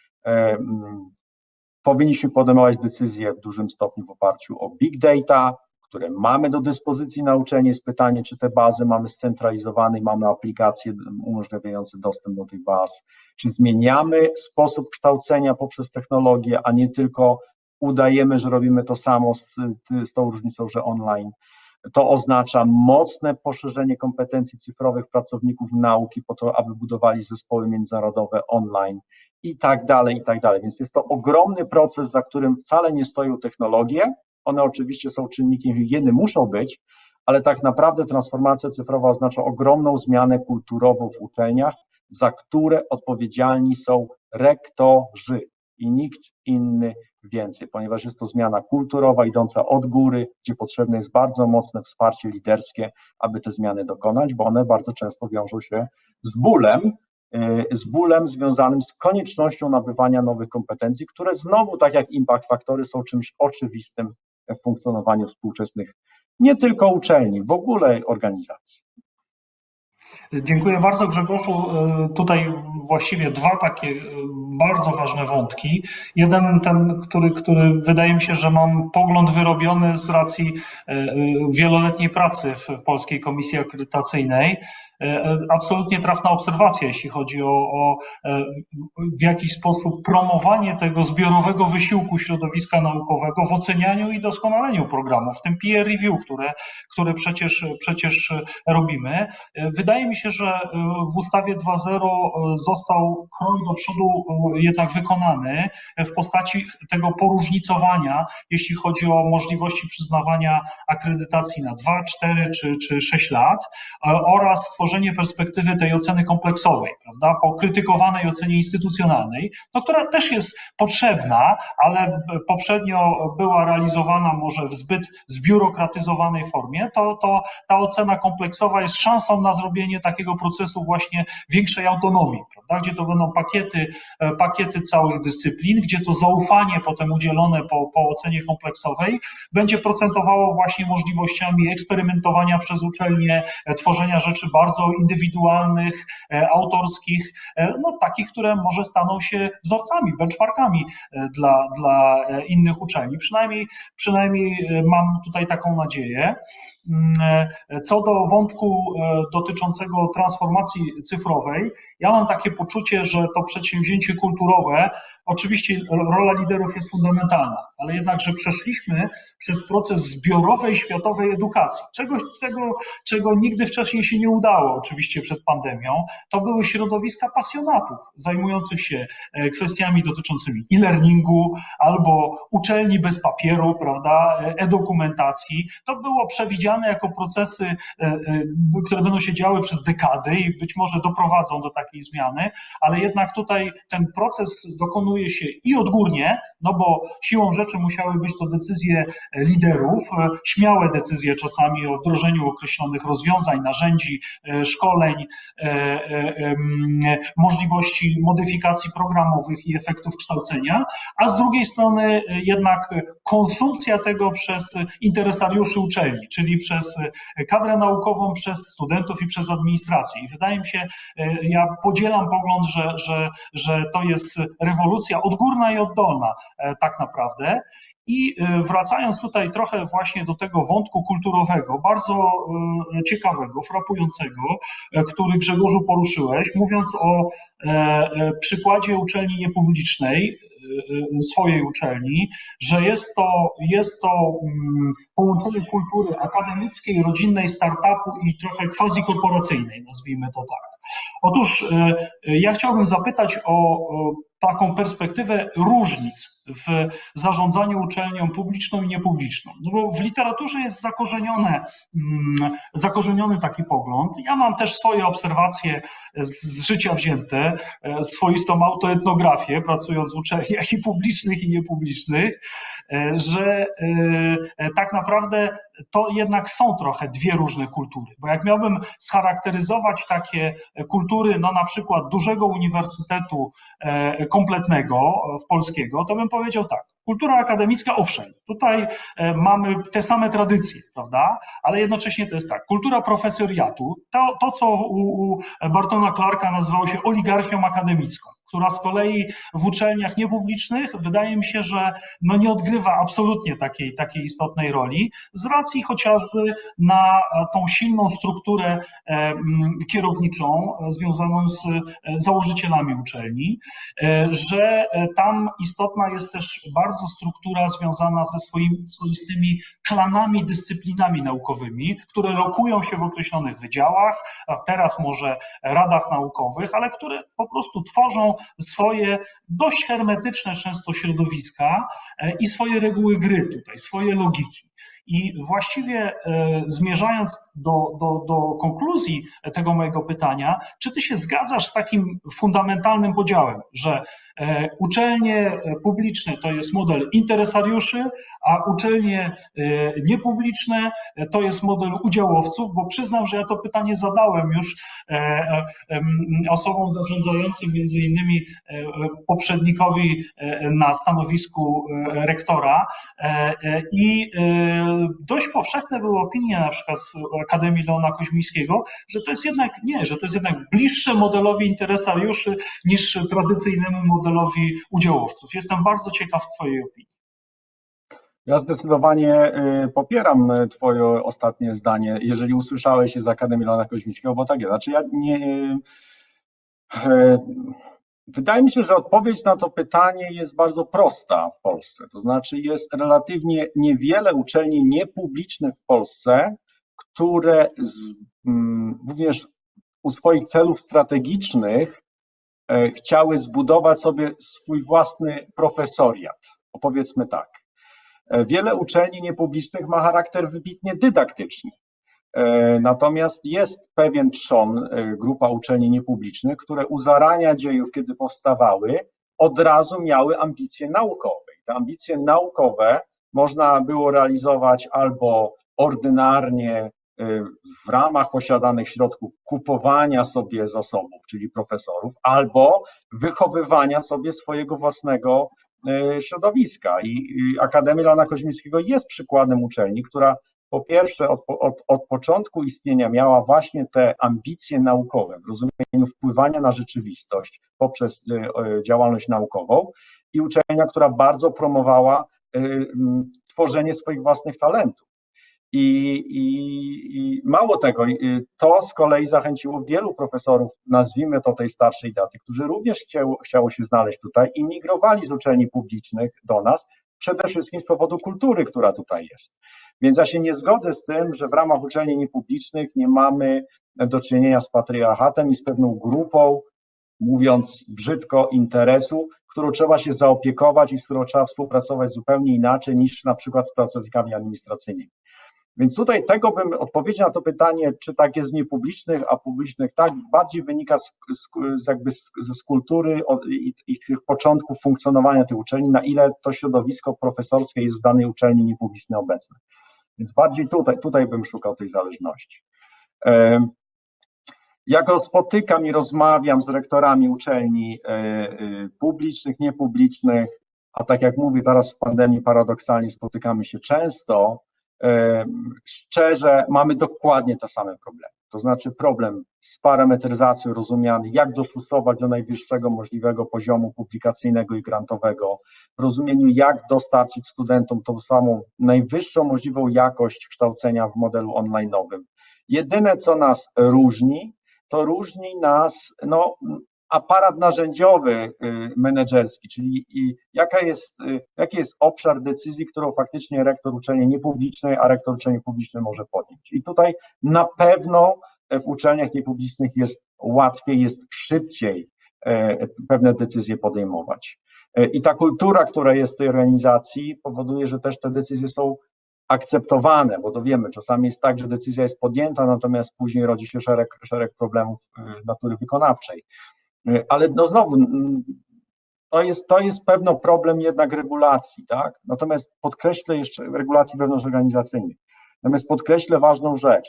Powinniśmy podejmować decyzje w dużym stopniu w oparciu o big data, które mamy do dyspozycji na uczelni. Jest pytanie, czy te bazy mamy scentralizowane i mamy aplikacje umożliwiające dostęp do tych baz, czy zmieniamy sposób kształcenia poprzez technologię, a nie tylko udajemy, że robimy to samo z, z tą różnicą, że online. To oznacza mocne poszerzenie kompetencji cyfrowych pracowników nauki po to, aby budowali zespoły międzynarodowe online i tak dalej, i tak dalej. Więc jest to ogromny proces, za którym wcale nie stoją technologie. One oczywiście są czynnikiem higieny, muszą być, ale tak naprawdę transformacja cyfrowa oznacza ogromną zmianę kulturową w uczelniach, za które odpowiedzialni są rektorzy i nikt inny więcej, ponieważ jest to zmiana kulturowa idąca od góry, gdzie potrzebne jest bardzo mocne wsparcie liderskie, aby te zmiany dokonać, bo one bardzo często wiążą się z bólem, z bólem związanym z koniecznością nabywania nowych kompetencji, które znowu, tak jak impact faktory, są czymś oczywistym w funkcjonowaniu współczesnych nie tylko uczelni, w ogóle organizacji. Dziękuję bardzo, Grzegorzu. Tutaj właściwie dwa takie bardzo ważne wątki. Jeden ten, który, który wydaje mi się, że mam pogląd wyrobiony z racji wieloletniej pracy w Polskiej Komisji Akredytacyjnej. Absolutnie trafna obserwacja, jeśli chodzi o, o w jakiś sposób promowanie tego zbiorowego wysiłku środowiska naukowego w ocenianiu i doskonaleniu programów, w tym peer review, które, które przecież, przecież robimy. Wydaje mi się, że w ustawie dwa zero został krok do przodu jednak wykonany w postaci tego poróżnicowania, jeśli chodzi o możliwości przyznawania akredytacji na dwa, cztery czy, czy sześć lat oraz stworzenie perspektywy tej oceny kompleksowej, prawda, po krytykowanej ocenie instytucjonalnej, no, która też jest potrzebna, ale poprzednio była realizowana może w zbyt zbiurokratyzowanej formie, to, to ta ocena kompleksowa jest szansą na zrobienie takiego procesu właśnie większej autonomii, prawda, gdzie to będą pakiety, pakiety całych dyscyplin, gdzie to zaufanie potem udzielone po, po ocenie kompleksowej będzie procentowało właśnie możliwościami eksperymentowania przez uczelnię, tworzenia rzeczy bardzo bardzo indywidualnych, autorskich, no takich, które może staną się wzorcami, benchmarkami dla, dla innych uczelni. Przynajmniej, przynajmniej mam tutaj taką nadzieję. Co do wątku dotyczącego transformacji cyfrowej, ja mam takie poczucie, że to przedsięwzięcie kulturowe, oczywiście rola liderów jest fundamentalna, ale jednakże przeszliśmy przez proces zbiorowej światowej edukacji, czegoś, czego, czego nigdy wcześniej się nie udało, oczywiście przed pandemią. To były środowiska pasjonatów zajmujących się kwestiami dotyczącymi e-learningu albo uczelni bez papieru, prawda, e-dokumentacji. To było przewidziane jako procesy, które będą się działy przez dekady i być może doprowadzą do takiej zmiany, ale jednak tutaj ten proces dokonuje się i odgórnie, no bo siłą rzeczy musiały być to decyzje liderów, śmiałe decyzje czasami o wdrożeniu określonych rozwiązań, narzędzi, szkoleń, możliwości modyfikacji programowych i efektów kształcenia, a z drugiej strony jednak konsumpcja tego przez interesariuszy uczelni, czyli przez kadrę naukową, przez studentów i przez administrację. I wydaje mi się, ja podzielam pogląd, że, że, że to jest rewolucja odgórna i oddolna tak naprawdę. I wracając tutaj trochę właśnie do tego wątku kulturowego, bardzo ciekawego, frapującego, który Grzegorzu poruszyłeś, mówiąc o przykładzie uczelni niepublicznej, swojej uczelni, że jest to, jest to połączenie kultury akademickiej, rodzinnej, startupu i trochę quasi-korporacyjnej, nazwijmy to tak. Otóż ja chciałbym zapytać o taką perspektywę różnic w zarządzaniu uczelnią publiczną i niepubliczną. No bo w literaturze jest zakorzenione, zakorzeniony taki pogląd. Ja mam też swoje obserwacje z, z życia wzięte, swoistą autoetnografię, pracując w uczelniach i publicznych, i niepublicznych, że tak naprawdę to jednak są trochę dwie różne kultury. Bo jak miałbym scharakteryzować takie kultury, no na przykład dużego uniwersytetu kompletnego, polskiego, to bym powiedział tak. Kultura akademicka, owszem, tutaj mamy te same tradycje, prawda? Ale jednocześnie to jest tak. Kultura profesoriatu, to, to co u, u Bartona Clarka nazywało się oligarchią akademicką, która z kolei w uczelniach niepublicznych wydaje mi się, że no nie odgrywa absolutnie takiej, takiej istotnej roli z racji chociażby na tą silną strukturę kierowniczą związaną z założycielami uczelni, że tam istotna jest też bardzo struktura związana ze swoimi, swoistymi klanami, dyscyplinami naukowymi, które lokują się w określonych wydziałach, a teraz może radach naukowych, ale które po prostu tworzą swoje dość hermetyczne często środowiska i swoje reguły gry tutaj, swoje logiki. I właściwie zmierzając do, do, do konkluzji tego mojego pytania, czy ty się zgadzasz z takim fundamentalnym podziałem, że uczelnie publiczne to jest model interesariuszy, a uczelnie niepubliczne to jest model udziałowców, bo przyznam, że ja to pytanie zadałem już osobom zarządzającym, między innymi poprzednikowi na stanowisku rektora i dość powszechne były opinie na przykład z Akademii Leona Koźmińskiego, że to jest jednak nie, że to jest jednak bliższe modelowi interesariuszy niż tradycyjnemu modelowi udziałowców. Jestem bardzo ciekaw twojej opinii. Ja zdecydowanie popieram twoje ostatnie zdanie, jeżeli usłyszałeś je z Akademii Leona Koźmińskiego, bo tak jest. Znaczy ja nie... Wydaje mi się, że odpowiedź na to pytanie jest bardzo prosta w Polsce. To znaczy jest relatywnie niewiele uczelni niepublicznych w Polsce, które z, również u swoich celów strategicznych chciały zbudować sobie swój własny profesoriat. Powiedzmy tak. Wiele uczelni niepublicznych ma charakter wybitnie dydaktyczny. Natomiast jest pewien trzon, grupa uczelni niepublicznych, które u zarania dziejów, kiedy powstawały, od razu miały ambicje naukowe. Te ambicje naukowe można było realizować albo ordynarnie w ramach posiadanych środków kupowania sobie zasobów, czyli profesorów, albo wychowywania sobie swojego własnego środowiska. I Akademia Leona Koźmińskiego jest przykładem uczelni, która po pierwsze od, od, od początku istnienia miała właśnie te ambicje naukowe w rozumieniu wpływania na rzeczywistość poprzez działalność naukową i uczelnia, która bardzo promowała tworzenie swoich własnych talentów. I, i, I mało tego, to z kolei zachęciło wielu profesorów, nazwijmy to tej starszej daty, którzy również chciało, chciało się znaleźć tutaj i migrowali z uczelni publicznych do nas, przede wszystkim z powodu kultury, która tutaj jest. Więc ja się nie zgodzę z tym, że w ramach uczelni niepublicznych nie mamy do czynienia z patriarchatem i z pewną grupą, mówiąc brzydko, interesu, którą trzeba się zaopiekować i z którą trzeba współpracować zupełnie inaczej niż na przykład z pracownikami administracyjnymi. Więc tutaj tego bym, odpowiedź na to pytanie, czy tak jest w niepublicznych, a publicznych tak, bardziej wynika z, z, jakby z, z kultury i, i tych początków funkcjonowania tej uczelni, na ile to środowisko profesorskie jest w danej uczelni niepublicznej obecne. Więc bardziej tutaj, tutaj bym szukał tej zależności. Jak spotykam i rozmawiam z rektorami uczelni publicznych, niepublicznych, a tak jak mówię, teraz w pandemii paradoksalnie spotykamy się często, szczerze, mamy dokładnie te same problemy. To znaczy problem z parametryzacją rozumiany, jak dostosować do najwyższego możliwego poziomu publikacyjnego i grantowego, w rozumieniu, jak dostarczyć studentom tą samą najwyższą możliwą jakość kształcenia w modelu online'owym. Jedyne, co nas różni, to różni nas no, aparat narzędziowy menedżerski, czyli jaka jest, jaki jest obszar decyzji, którą faktycznie rektor uczelni niepublicznej, a rektor uczelni publicznej może podjąć. I tutaj na pewno w uczelniach niepublicznych jest łatwiej, jest szybciej pewne decyzje podejmować. I ta kultura, która jest w tej organizacji, powoduje, że też te decyzje są akceptowane, bo to wiemy, czasami jest tak, że decyzja jest podjęta, natomiast później rodzi się szereg, szereg problemów natury wykonawczej. Ale no znowu, to jest, to jest pewno problem jednak regulacji, tak? Natomiast podkreślę jeszcze regulacji wewnątrzorganizacyjnych. Natomiast podkreślę ważną rzecz.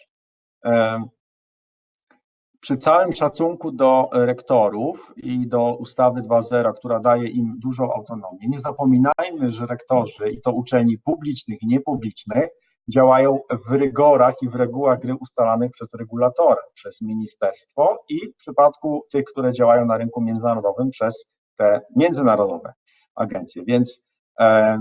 Przy całym szacunku do rektorów i do ustawy dwa zero, która daje im dużą autonomię, nie zapominajmy, że rektorzy, i to uczelni publicznych i niepublicznych, działają w rygorach i w regułach gry ustalanych przez regulatora, przez ministerstwo i w przypadku tych, które działają na rynku międzynarodowym, przez te międzynarodowe agencje. Więc e,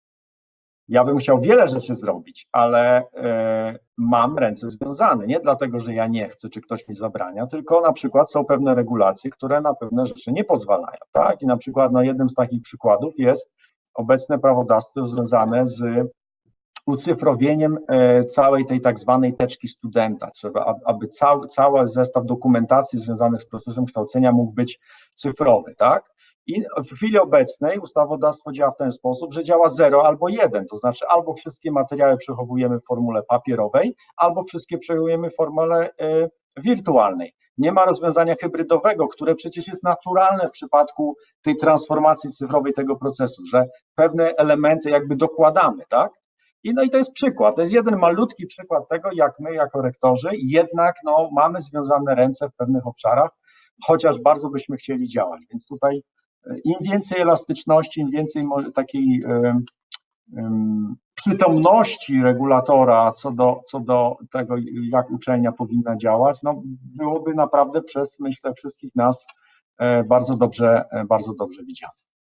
ja bym chciał wiele rzeczy zrobić, ale e, mam ręce związane. Nie dlatego, że ja nie chcę, czy ktoś mi zabrania, tylko na przykład są pewne regulacje, które na pewne rzeczy nie pozwalają. Tak? I na przykład no, jednym z takich przykładów jest obecne prawodawstwo związane z ucyfrowieniem całej tej tak zwanej teczki studenta. Trzeba, aby cały, cały zestaw dokumentacji związany z procesem kształcenia mógł być cyfrowy, tak? I w chwili obecnej ustawodawstwo działa w ten sposób, że działa zero albo jeden, to znaczy albo wszystkie materiały przechowujemy w formule papierowej, albo wszystkie przechowujemy w formule y, wirtualnej. Nie ma rozwiązania hybrydowego, które przecież jest naturalne w przypadku tej transformacji cyfrowej tego procesu, że pewne elementy jakby dokładamy, tak? I no i to jest przykład, to jest jeden malutki przykład tego, jak my jako rektorzy jednak no, mamy związane ręce w pewnych obszarach, chociaż bardzo byśmy chcieli działać, więc tutaj im więcej elastyczności, im więcej takiej um, um, przytomności regulatora co do, co do tego, jak uczelnia powinna działać, no byłoby naprawdę przez, myślę, wszystkich nas bardzo dobrze, bardzo dobrze widziane.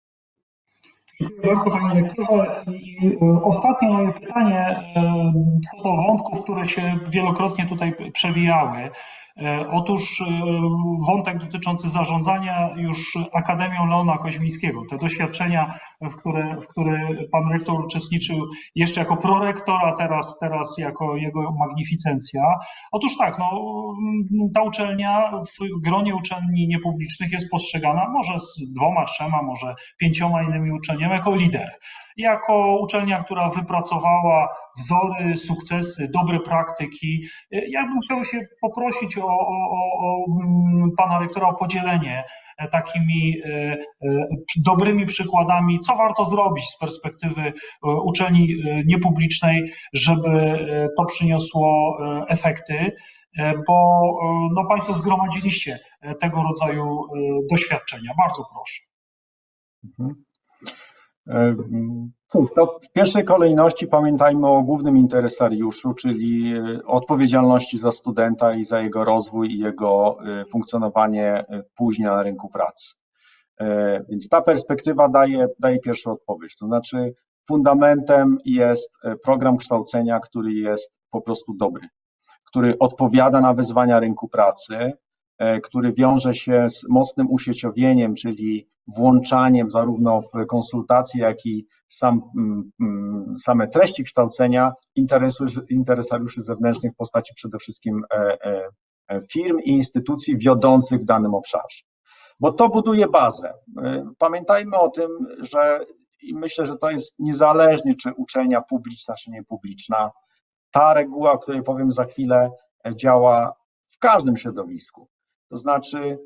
Dziękuję bardzo, panie rektorze. I ostatnie moje pytanie co do wątków, które się wielokrotnie tutaj przewijały. Otóż wątek dotyczący zarządzania już Akademią Leona Koźmińskiego, te doświadczenia, w które, w które pan rektor uczestniczył jeszcze jako prorektor, a teraz, teraz jako jego magnificencja. Otóż tak, no, ta uczelnia w gronie uczelni niepublicznych jest postrzegana może z dwoma, trzema, może pięcioma innymi uczelniami jako lider. Jako uczelnia, która wypracowała wzory, sukcesy, dobre praktyki. Ja bym chciał się poprosić o, o, o pana rektora o podzielenie takimi dobrymi przykładami, co warto zrobić z perspektywy uczelni niepublicznej, żeby to przyniosło efekty, bo no, państwo zgromadziliście tego rodzaju doświadczenia. Bardzo proszę. Mhm. Cóż, to w pierwszej kolejności pamiętajmy o głównym interesariuszu, czyli odpowiedzialności za studenta i za jego rozwój i jego funkcjonowanie później na rynku pracy. Więc ta perspektywa daje, daje pierwszą odpowiedź. To znaczy, fundamentem jest program kształcenia, który jest po prostu dobry, który odpowiada na wyzwania rynku pracy, który wiąże się z mocnym usieciowieniem, czyli włączaniem zarówno w konsultacje, jak i sam, same treści kształcenia interesariuszy zewnętrznych w postaci przede wszystkim firm i instytucji wiodących w danym obszarze. Bo to buduje bazę. Pamiętajmy o tym, że i myślę, że to jest niezależnie, czy uczelnia publiczna, czy niepubliczna. Ta reguła, o której powiem za chwilę, działa w każdym środowisku. To znaczy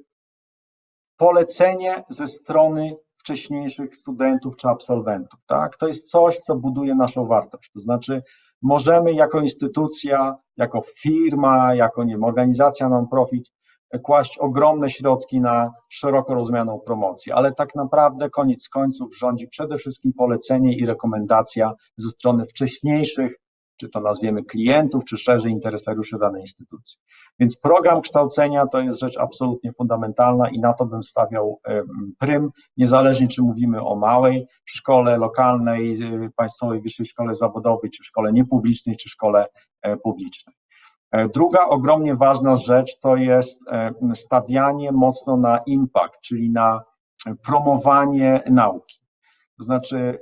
polecenie ze strony wcześniejszych studentów czy absolwentów. Tak? To jest coś, co buduje naszą wartość. To znaczy możemy jako instytucja, jako firma, jako nie wiem, organizacja non-profit kłaść ogromne środki na szeroko rozumianą promocję, ale tak naprawdę koniec końców rządzi przede wszystkim polecenie i rekomendacja ze strony wcześniejszych, czy to nazwiemy klientów, czy szerzej interesariuszy danej instytucji. Więc program kształcenia to jest rzecz absolutnie fundamentalna i na to bym stawiał prym, niezależnie czy mówimy o małej szkole lokalnej, państwowej wyższej szkole zawodowej, czy szkole niepublicznej, czy szkole publicznej. Druga ogromnie ważna rzecz to jest stawianie mocno na impact, czyli na promowanie nauki. To znaczy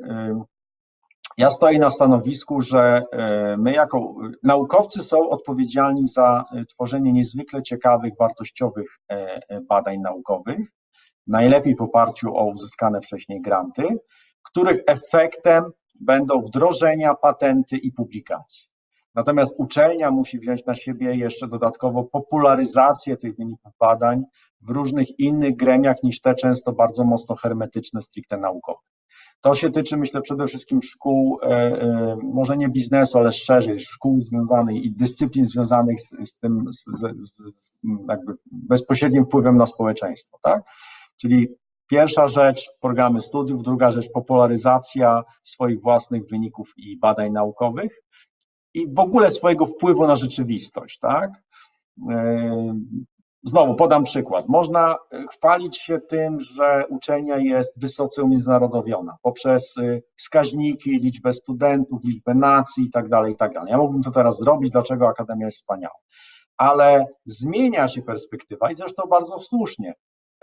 ja stoję na stanowisku, że my jako naukowcy są odpowiedzialni za tworzenie niezwykle ciekawych, wartościowych badań naukowych, najlepiej w oparciu o uzyskane wcześniej granty, których efektem będą wdrożenia, patenty i publikacje. Natomiast uczelnia musi wziąć na siebie jeszcze dodatkowo popularyzację tych wyników badań w różnych innych gremiach niż te często bardzo mocno hermetyczne, stricte naukowe. To się tyczy, myślę, przede wszystkim szkół, może nie biznesu, ale szerzej, szkół związanych i dyscyplin związanych z, z tym z, z jakby bezpośrednim wpływem na społeczeństwo, tak? Czyli pierwsza rzecz, programy studiów, druga rzecz, popularyzacja swoich własnych wyników i badań naukowych i w ogóle swojego wpływu na rzeczywistość, tak? Znowu podam przykład. Można chwalić się tym, że uczelnia jest wysoce umiędzynarodowiona poprzez wskaźniki, liczbę studentów, liczbę nacji i tak dalej, i tak dalej. Ja mógłbym to teraz zrobić, dlaczego Akademia jest wspaniała. Ale zmienia się perspektywa i zresztą bardzo słusznie.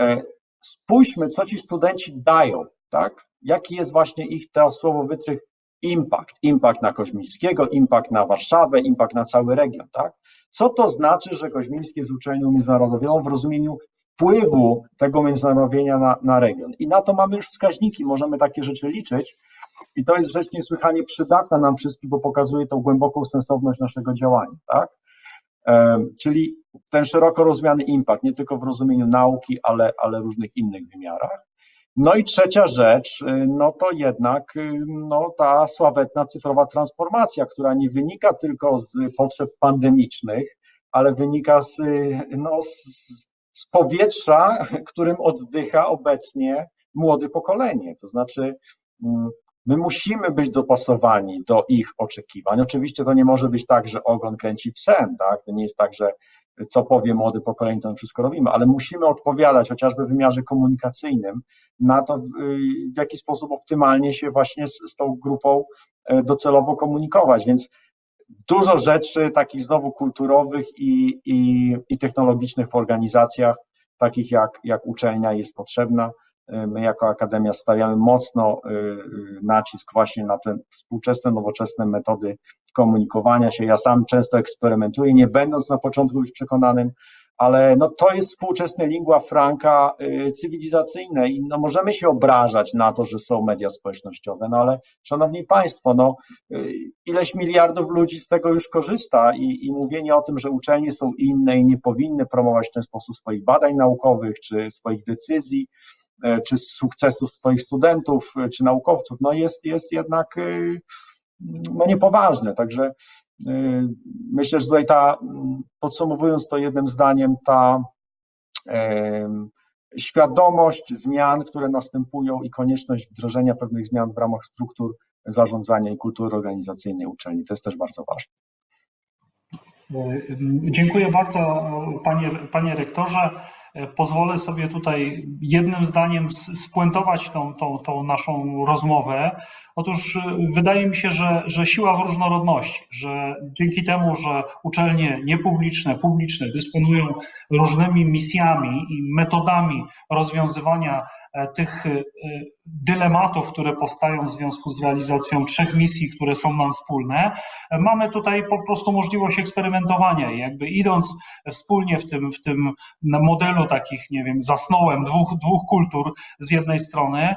Spójrzmy, co ci studenci dają, tak? Jaki jest właśnie ich, to słowo wytrych, impact. Impact na Koźmińskiego, impact na Warszawę, impact na cały region, tak? Co to znaczy, że Koźmińskie jest uczelnią międzynarodową w rozumieniu wpływu tego międzynarodowienia na, na region? I na to mamy już wskaźniki, możemy takie rzeczy liczyć i to jest rzecz niesłychanie przydatna nam wszystkim, bo pokazuje tą głęboką sensowność naszego działania, tak? Czyli ten szeroko rozumiany impact, nie tylko w rozumieniu nauki, ale, ale różnych innych wymiarach. No i trzecia rzecz, no to jednak no, ta sławetna cyfrowa transformacja, która nie wynika tylko z potrzeb pandemicznych, ale wynika z, no, z, z powietrza, którym oddycha obecnie młode pokolenie. To znaczy my musimy być dopasowani do ich oczekiwań. Oczywiście to nie może być tak, że ogon kręci psem, tak? To nie jest tak, że co powie młode pokolenie, to wszystko robimy, ale musimy odpowiadać chociażby w wymiarze komunikacyjnym na to, w jaki sposób optymalnie się właśnie z, z tą grupą docelowo komunikować, więc dużo rzeczy takich znowu kulturowych i, i, i technologicznych w organizacjach, takich jak, jak uczelnia, jest potrzebna. My jako Akademia stawiamy mocno nacisk właśnie na te współczesne, nowoczesne metody komunikowania się. Ja sam często eksperymentuję, nie będąc na początku już przekonanym, ale no to jest współczesne lingua franca cywilizacyjne i no możemy się obrażać na to, że są media społecznościowe, no ale szanowni państwo, no ileś miliardów ludzi z tego już korzysta i, i mówienie o tym, że uczelnie są inne i nie powinny promować w ten sposób swoich badań naukowych czy swoich decyzji, czy sukcesów swoich studentów, czy naukowców, no jest, jest jednak no niepoważne. Także myślę, że tutaj ta, podsumowując to jednym zdaniem, ta świadomość zmian, które następują i konieczność wdrożenia pewnych zmian w ramach struktur zarządzania i kultury organizacyjnej uczelni. To jest też bardzo ważne. Dziękuję bardzo, panie, panie rektorze. Pozwolę sobie tutaj jednym zdaniem spuentować tą, tą, tą naszą rozmowę. Otóż wydaje mi się, że, że siła w różnorodności, że dzięki temu, że uczelnie niepubliczne, publiczne dysponują różnymi misjami i metodami rozwiązywania tych dylematów, które powstają w związku z realizacją trzech misji, które są nam wspólne, mamy tutaj po prostu możliwość eksperymentowania i jakby idąc wspólnie w tym, w tym modelu takich, nie wiem, zasnołem dwóch, dwóch kultur z jednej strony,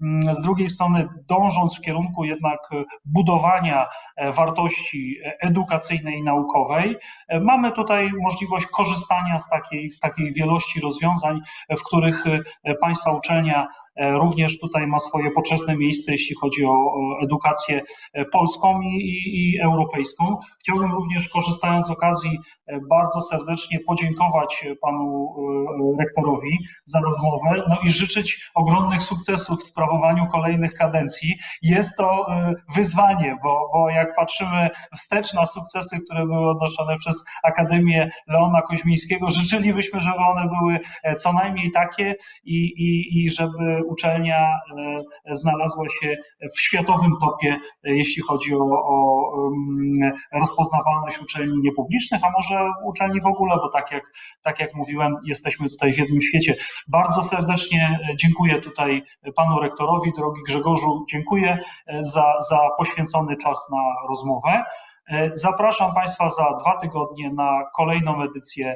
z drugiej strony dążąc w kierunku jednak budowania wartości edukacyjnej i naukowej, mamy tutaj możliwość korzystania z takiej, z takiej wielości rozwiązań, w których państwa uczelnia również tutaj ma swoje poczesne miejsce, jeśli chodzi o edukację polską i, i, i europejską. Chciałbym również, korzystając z okazji, bardzo serdecznie podziękować panu rektorowi za rozmowę, no i życzyć ogromnych sukcesów w sprawowaniu kolejnych kadencji. Jest to wyzwanie, bo, bo jak patrzymy wstecz na sukcesy, które były odnoszone przez Akademię Leona Koźmińskiego, życzylibyśmy, żeby one były co najmniej takie i, i, i żeby uczelnia znalazła się w światowym topie, jeśli chodzi o, o rozpoznawalność uczelni niepublicznych, a może uczelni w ogóle, bo tak jak, tak jak mówiłem, jesteśmy tutaj w jednym świecie. Bardzo serdecznie dziękuję tutaj panu rektorowi, drogi Grzegorzu, dziękuję za, za poświęcony czas na rozmowę. Zapraszam Państwa za dwa tygodnie na kolejną edycję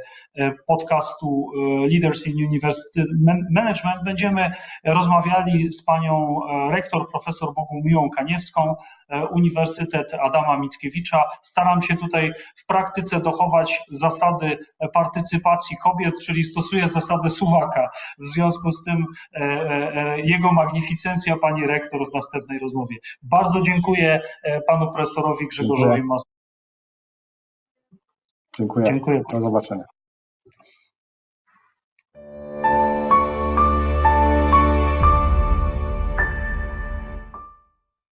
podcastu Leaders in University Management. Będziemy rozmawiali z panią rektor, profesor Bogumiłą Kaniewską, Uniwersytet Adama Mickiewicza. Staram się tutaj w praktyce dochować zasady partycypacji kobiet, czyli stosuję zasadę suwaka. W związku z tym jego magnificencja, pani rektor, w następnej rozmowie. Bardzo dziękuję panu profesorowi Grzegorzowi Masłowi. Dziękuję. Dziękuję. Do zobaczenia.